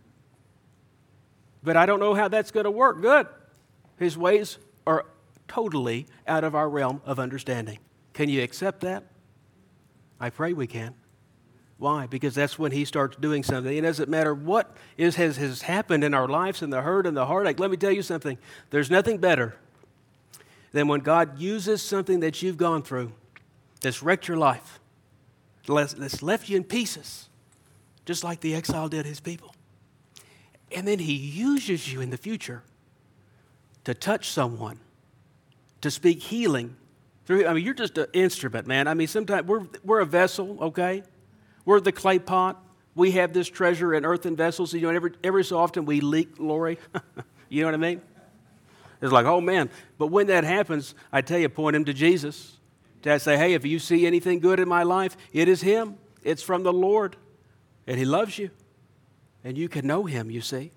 But I don't know how that's going to work. Good. His ways are totally out of our realm of understanding. Can you accept that? I pray we can. Why? Because that's when He starts doing something. It doesn't matter what has happened in our lives and the hurt and the heartache. Let me tell you something. There's nothing better than when God uses something that you've gone through that's wrecked your life, that's left you in pieces, just like the exile did his people. And then He uses you in the future to touch someone, to speak healing through. I mean, you're just an instrument, man. I mean, sometimes we're a vessel, okay? We're the clay pot. We have this treasure in earthen vessels. You know, every so often we leak glory. You know what I mean? It's like, oh, man. But when that happens, I tell you, point him to Jesus. To say, hey, if you see anything good in my life, it is Him. It's from the Lord. And He loves you. And you can know Him, you see.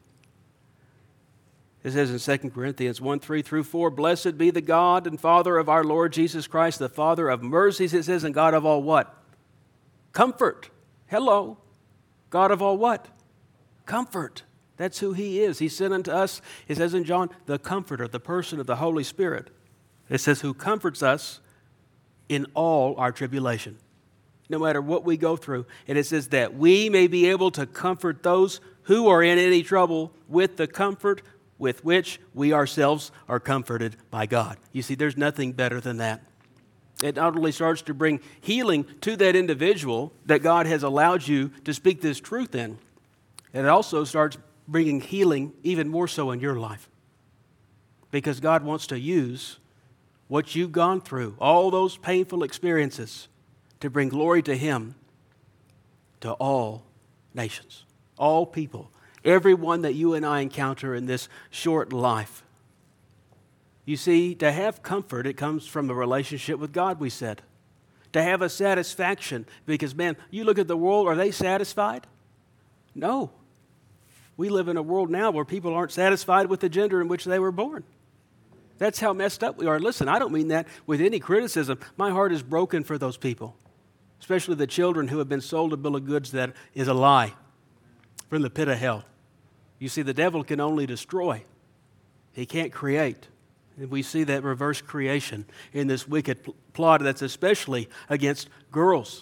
It says in 2 Corinthians 1:3-4, blessed be the God and Father of our Lord Jesus Christ, the Father of mercies, it says, and God of all what? Comfort. Hello. God of all what? Comfort. That's who He is. He sent unto us, it says in John, the Comforter, the person of the Holy Spirit. It says, who comforts us in all our tribulation, no matter what we go through. And it says that we may be able to comfort those who are in any trouble with the comfort with which we ourselves are comforted by God. You see, there's nothing better than that. It not only starts to bring healing to that individual that God has allowed you to speak this truth in, it also starts bringing healing even more so in your life. Because God wants to use what you've gone through, all those painful experiences, to bring glory to Him to all nations, all people, everyone that you and I encounter in this short life. You see, to have comfort, it comes from a relationship with God, we said. To have a satisfaction, because, man, you look at the world, are they satisfied? No. We live in a world now where people aren't satisfied with the gender in which they were born. That's how messed up we are. Listen, I don't mean that with any criticism. My heart is broken for those people, especially the children who have been sold a bill of goods that is a lie from the pit of hell. You see, the devil can only destroy. He can't create. And we see that reverse creation in this wicked plot that's especially against girls.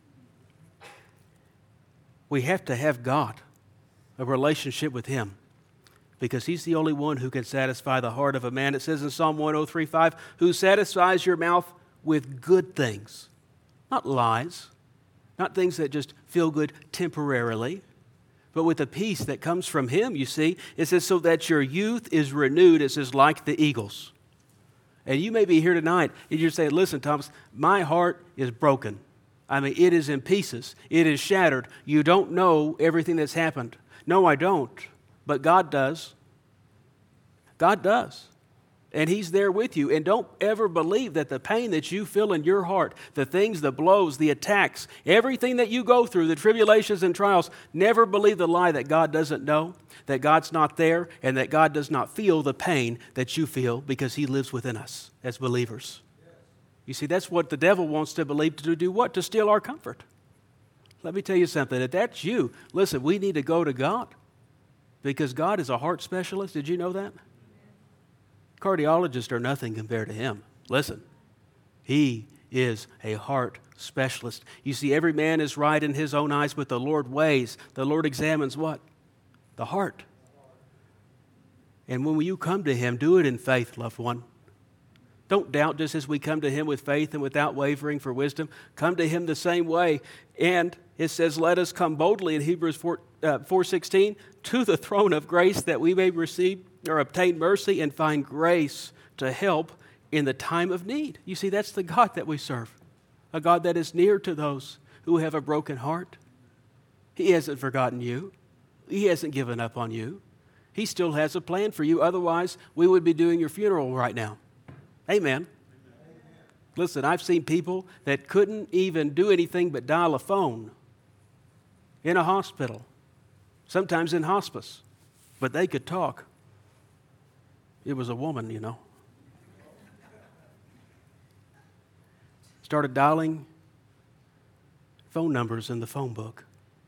We have to have God, a relationship with Him, because He's the only one who can satisfy the heart of a man. It says in Psalm 103:5, who satisfies your mouth with good things, not lies, not things that just feel good temporarily, but with the peace that comes from Him, you see. It says, so that your youth is renewed, it says, like the eagles. And you may be here tonight, and you're saying, listen, Thomas, my heart is broken. I mean, it is in pieces. It is shattered. You don't know everything that's happened. No, I don't. But God does. God does. And He's there with you. And don't ever believe that the pain that you feel in your heart, the things, the blows, the attacks, everything that you go through, the tribulations and trials, never believe the lie that God doesn't know, that God's not there, and that God does not feel the pain that you feel because He lives within us as believers. You see, that's what the devil wants to believe, to do what? To steal our comfort. Let me tell you something. If that's you, listen, we need to go to God because God is a heart specialist. Did you know that? Cardiologists are nothing compared to Him. Listen, He is a heart specialist. You see, every man is right in his own eyes, but the Lord weighs. The Lord examines what? The heart. And when you come to Him, do it in faith, loved one. Don't doubt just as we come to Him with faith and without wavering for wisdom. Come to Him the same way. And it says, let us come boldly in Hebrews 4:16 to the throne of grace that we may receive or obtain mercy and find grace to help in the time of need. You see, that's the God that we serve, a God that is near to those who have a broken heart. He hasn't forgotten you. He hasn't given up on you. He still has a plan for you. Otherwise, we would be doing your funeral right now. Amen. Listen, I've seen people that couldn't even do anything but dial a phone in a hospital, sometimes in hospice, but they could talk. It was a woman, you know. Started dialing phone numbers in the phone book.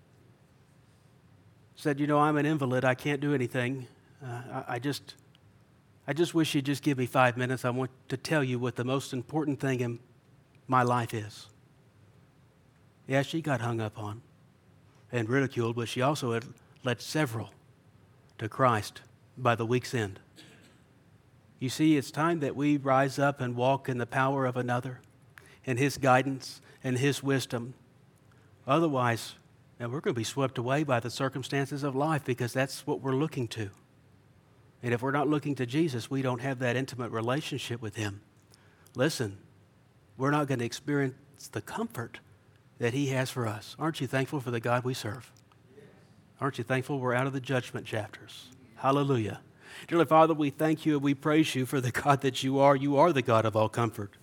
Said, I'm an invalid. I can't do anything. I just wish you'd just give me 5 minutes. I want to tell you what the most important thing in my life is. Yeah, she got hung up on and ridiculed, but she also had led several to Christ by the week's end. You see, it's time that we rise up and walk in the power of another and His guidance and His wisdom. Otherwise, we're going to be swept away by the circumstances of life, because that's what we're looking to. And if we're not looking to Jesus, we don't have that intimate relationship with Him. Listen, we're not going to experience the comfort that He has for us. Aren't you thankful for the God we serve? Aren't you thankful we're out of the judgment chapters? Hallelujah. Dearly Father, we thank you and we praise you for the God that you are. You are the God of all comfort.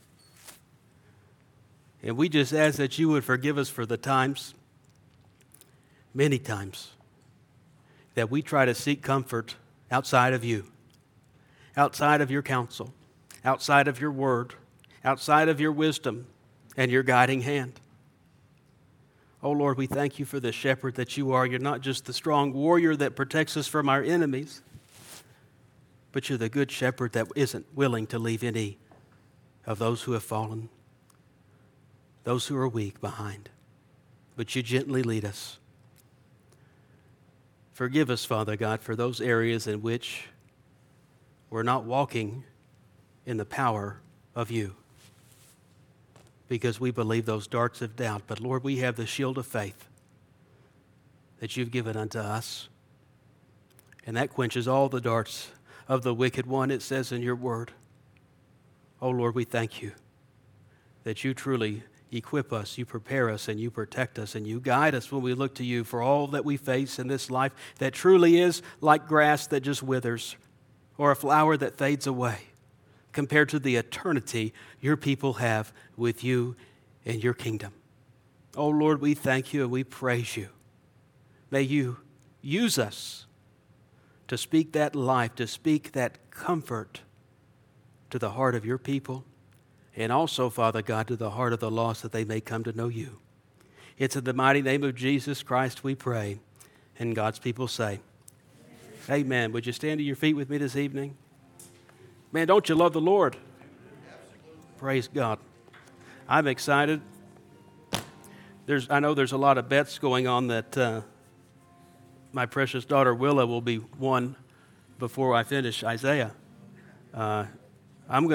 And we just ask that you would forgive us for the times, many times, that we try to seek comfort outside of you, outside of your counsel, outside of your word, outside of your wisdom and your guiding hand. Oh Lord, we thank you for the shepherd that you are. You're not just the strong warrior that protects us from our enemies, but you're the good shepherd that isn't willing to leave any of those who have fallen, those who are weak behind. But you gently lead us. Forgive us, Father God, for those areas in which we're not walking in the power of you, because we believe those darts of doubt. But Lord, we have the shield of faith that you've given unto us, and that quenches all the darts of the wicked one, it says in your word. Oh Lord, we thank you that you truly equip us, you prepare us, and you protect us, and you guide us when we look to you for all that we face in this life that truly is like grass that just withers or a flower that fades away compared to the eternity your people have with you and your kingdom. Oh Lord, we thank you and we praise you. May you use us to speak that life, to speak that comfort to the heart of your people, and also, Father God, to the heart of the lost, that they may come to know you. It's in the mighty name of Jesus Christ we pray. And God's people say, Amen. Would you stand to your feet with me this evening? Man, don't you love the Lord? Praise God. I'm excited. I know there's a lot of bets going on that my precious daughter Willa will be won before I finish Isaiah. I'm going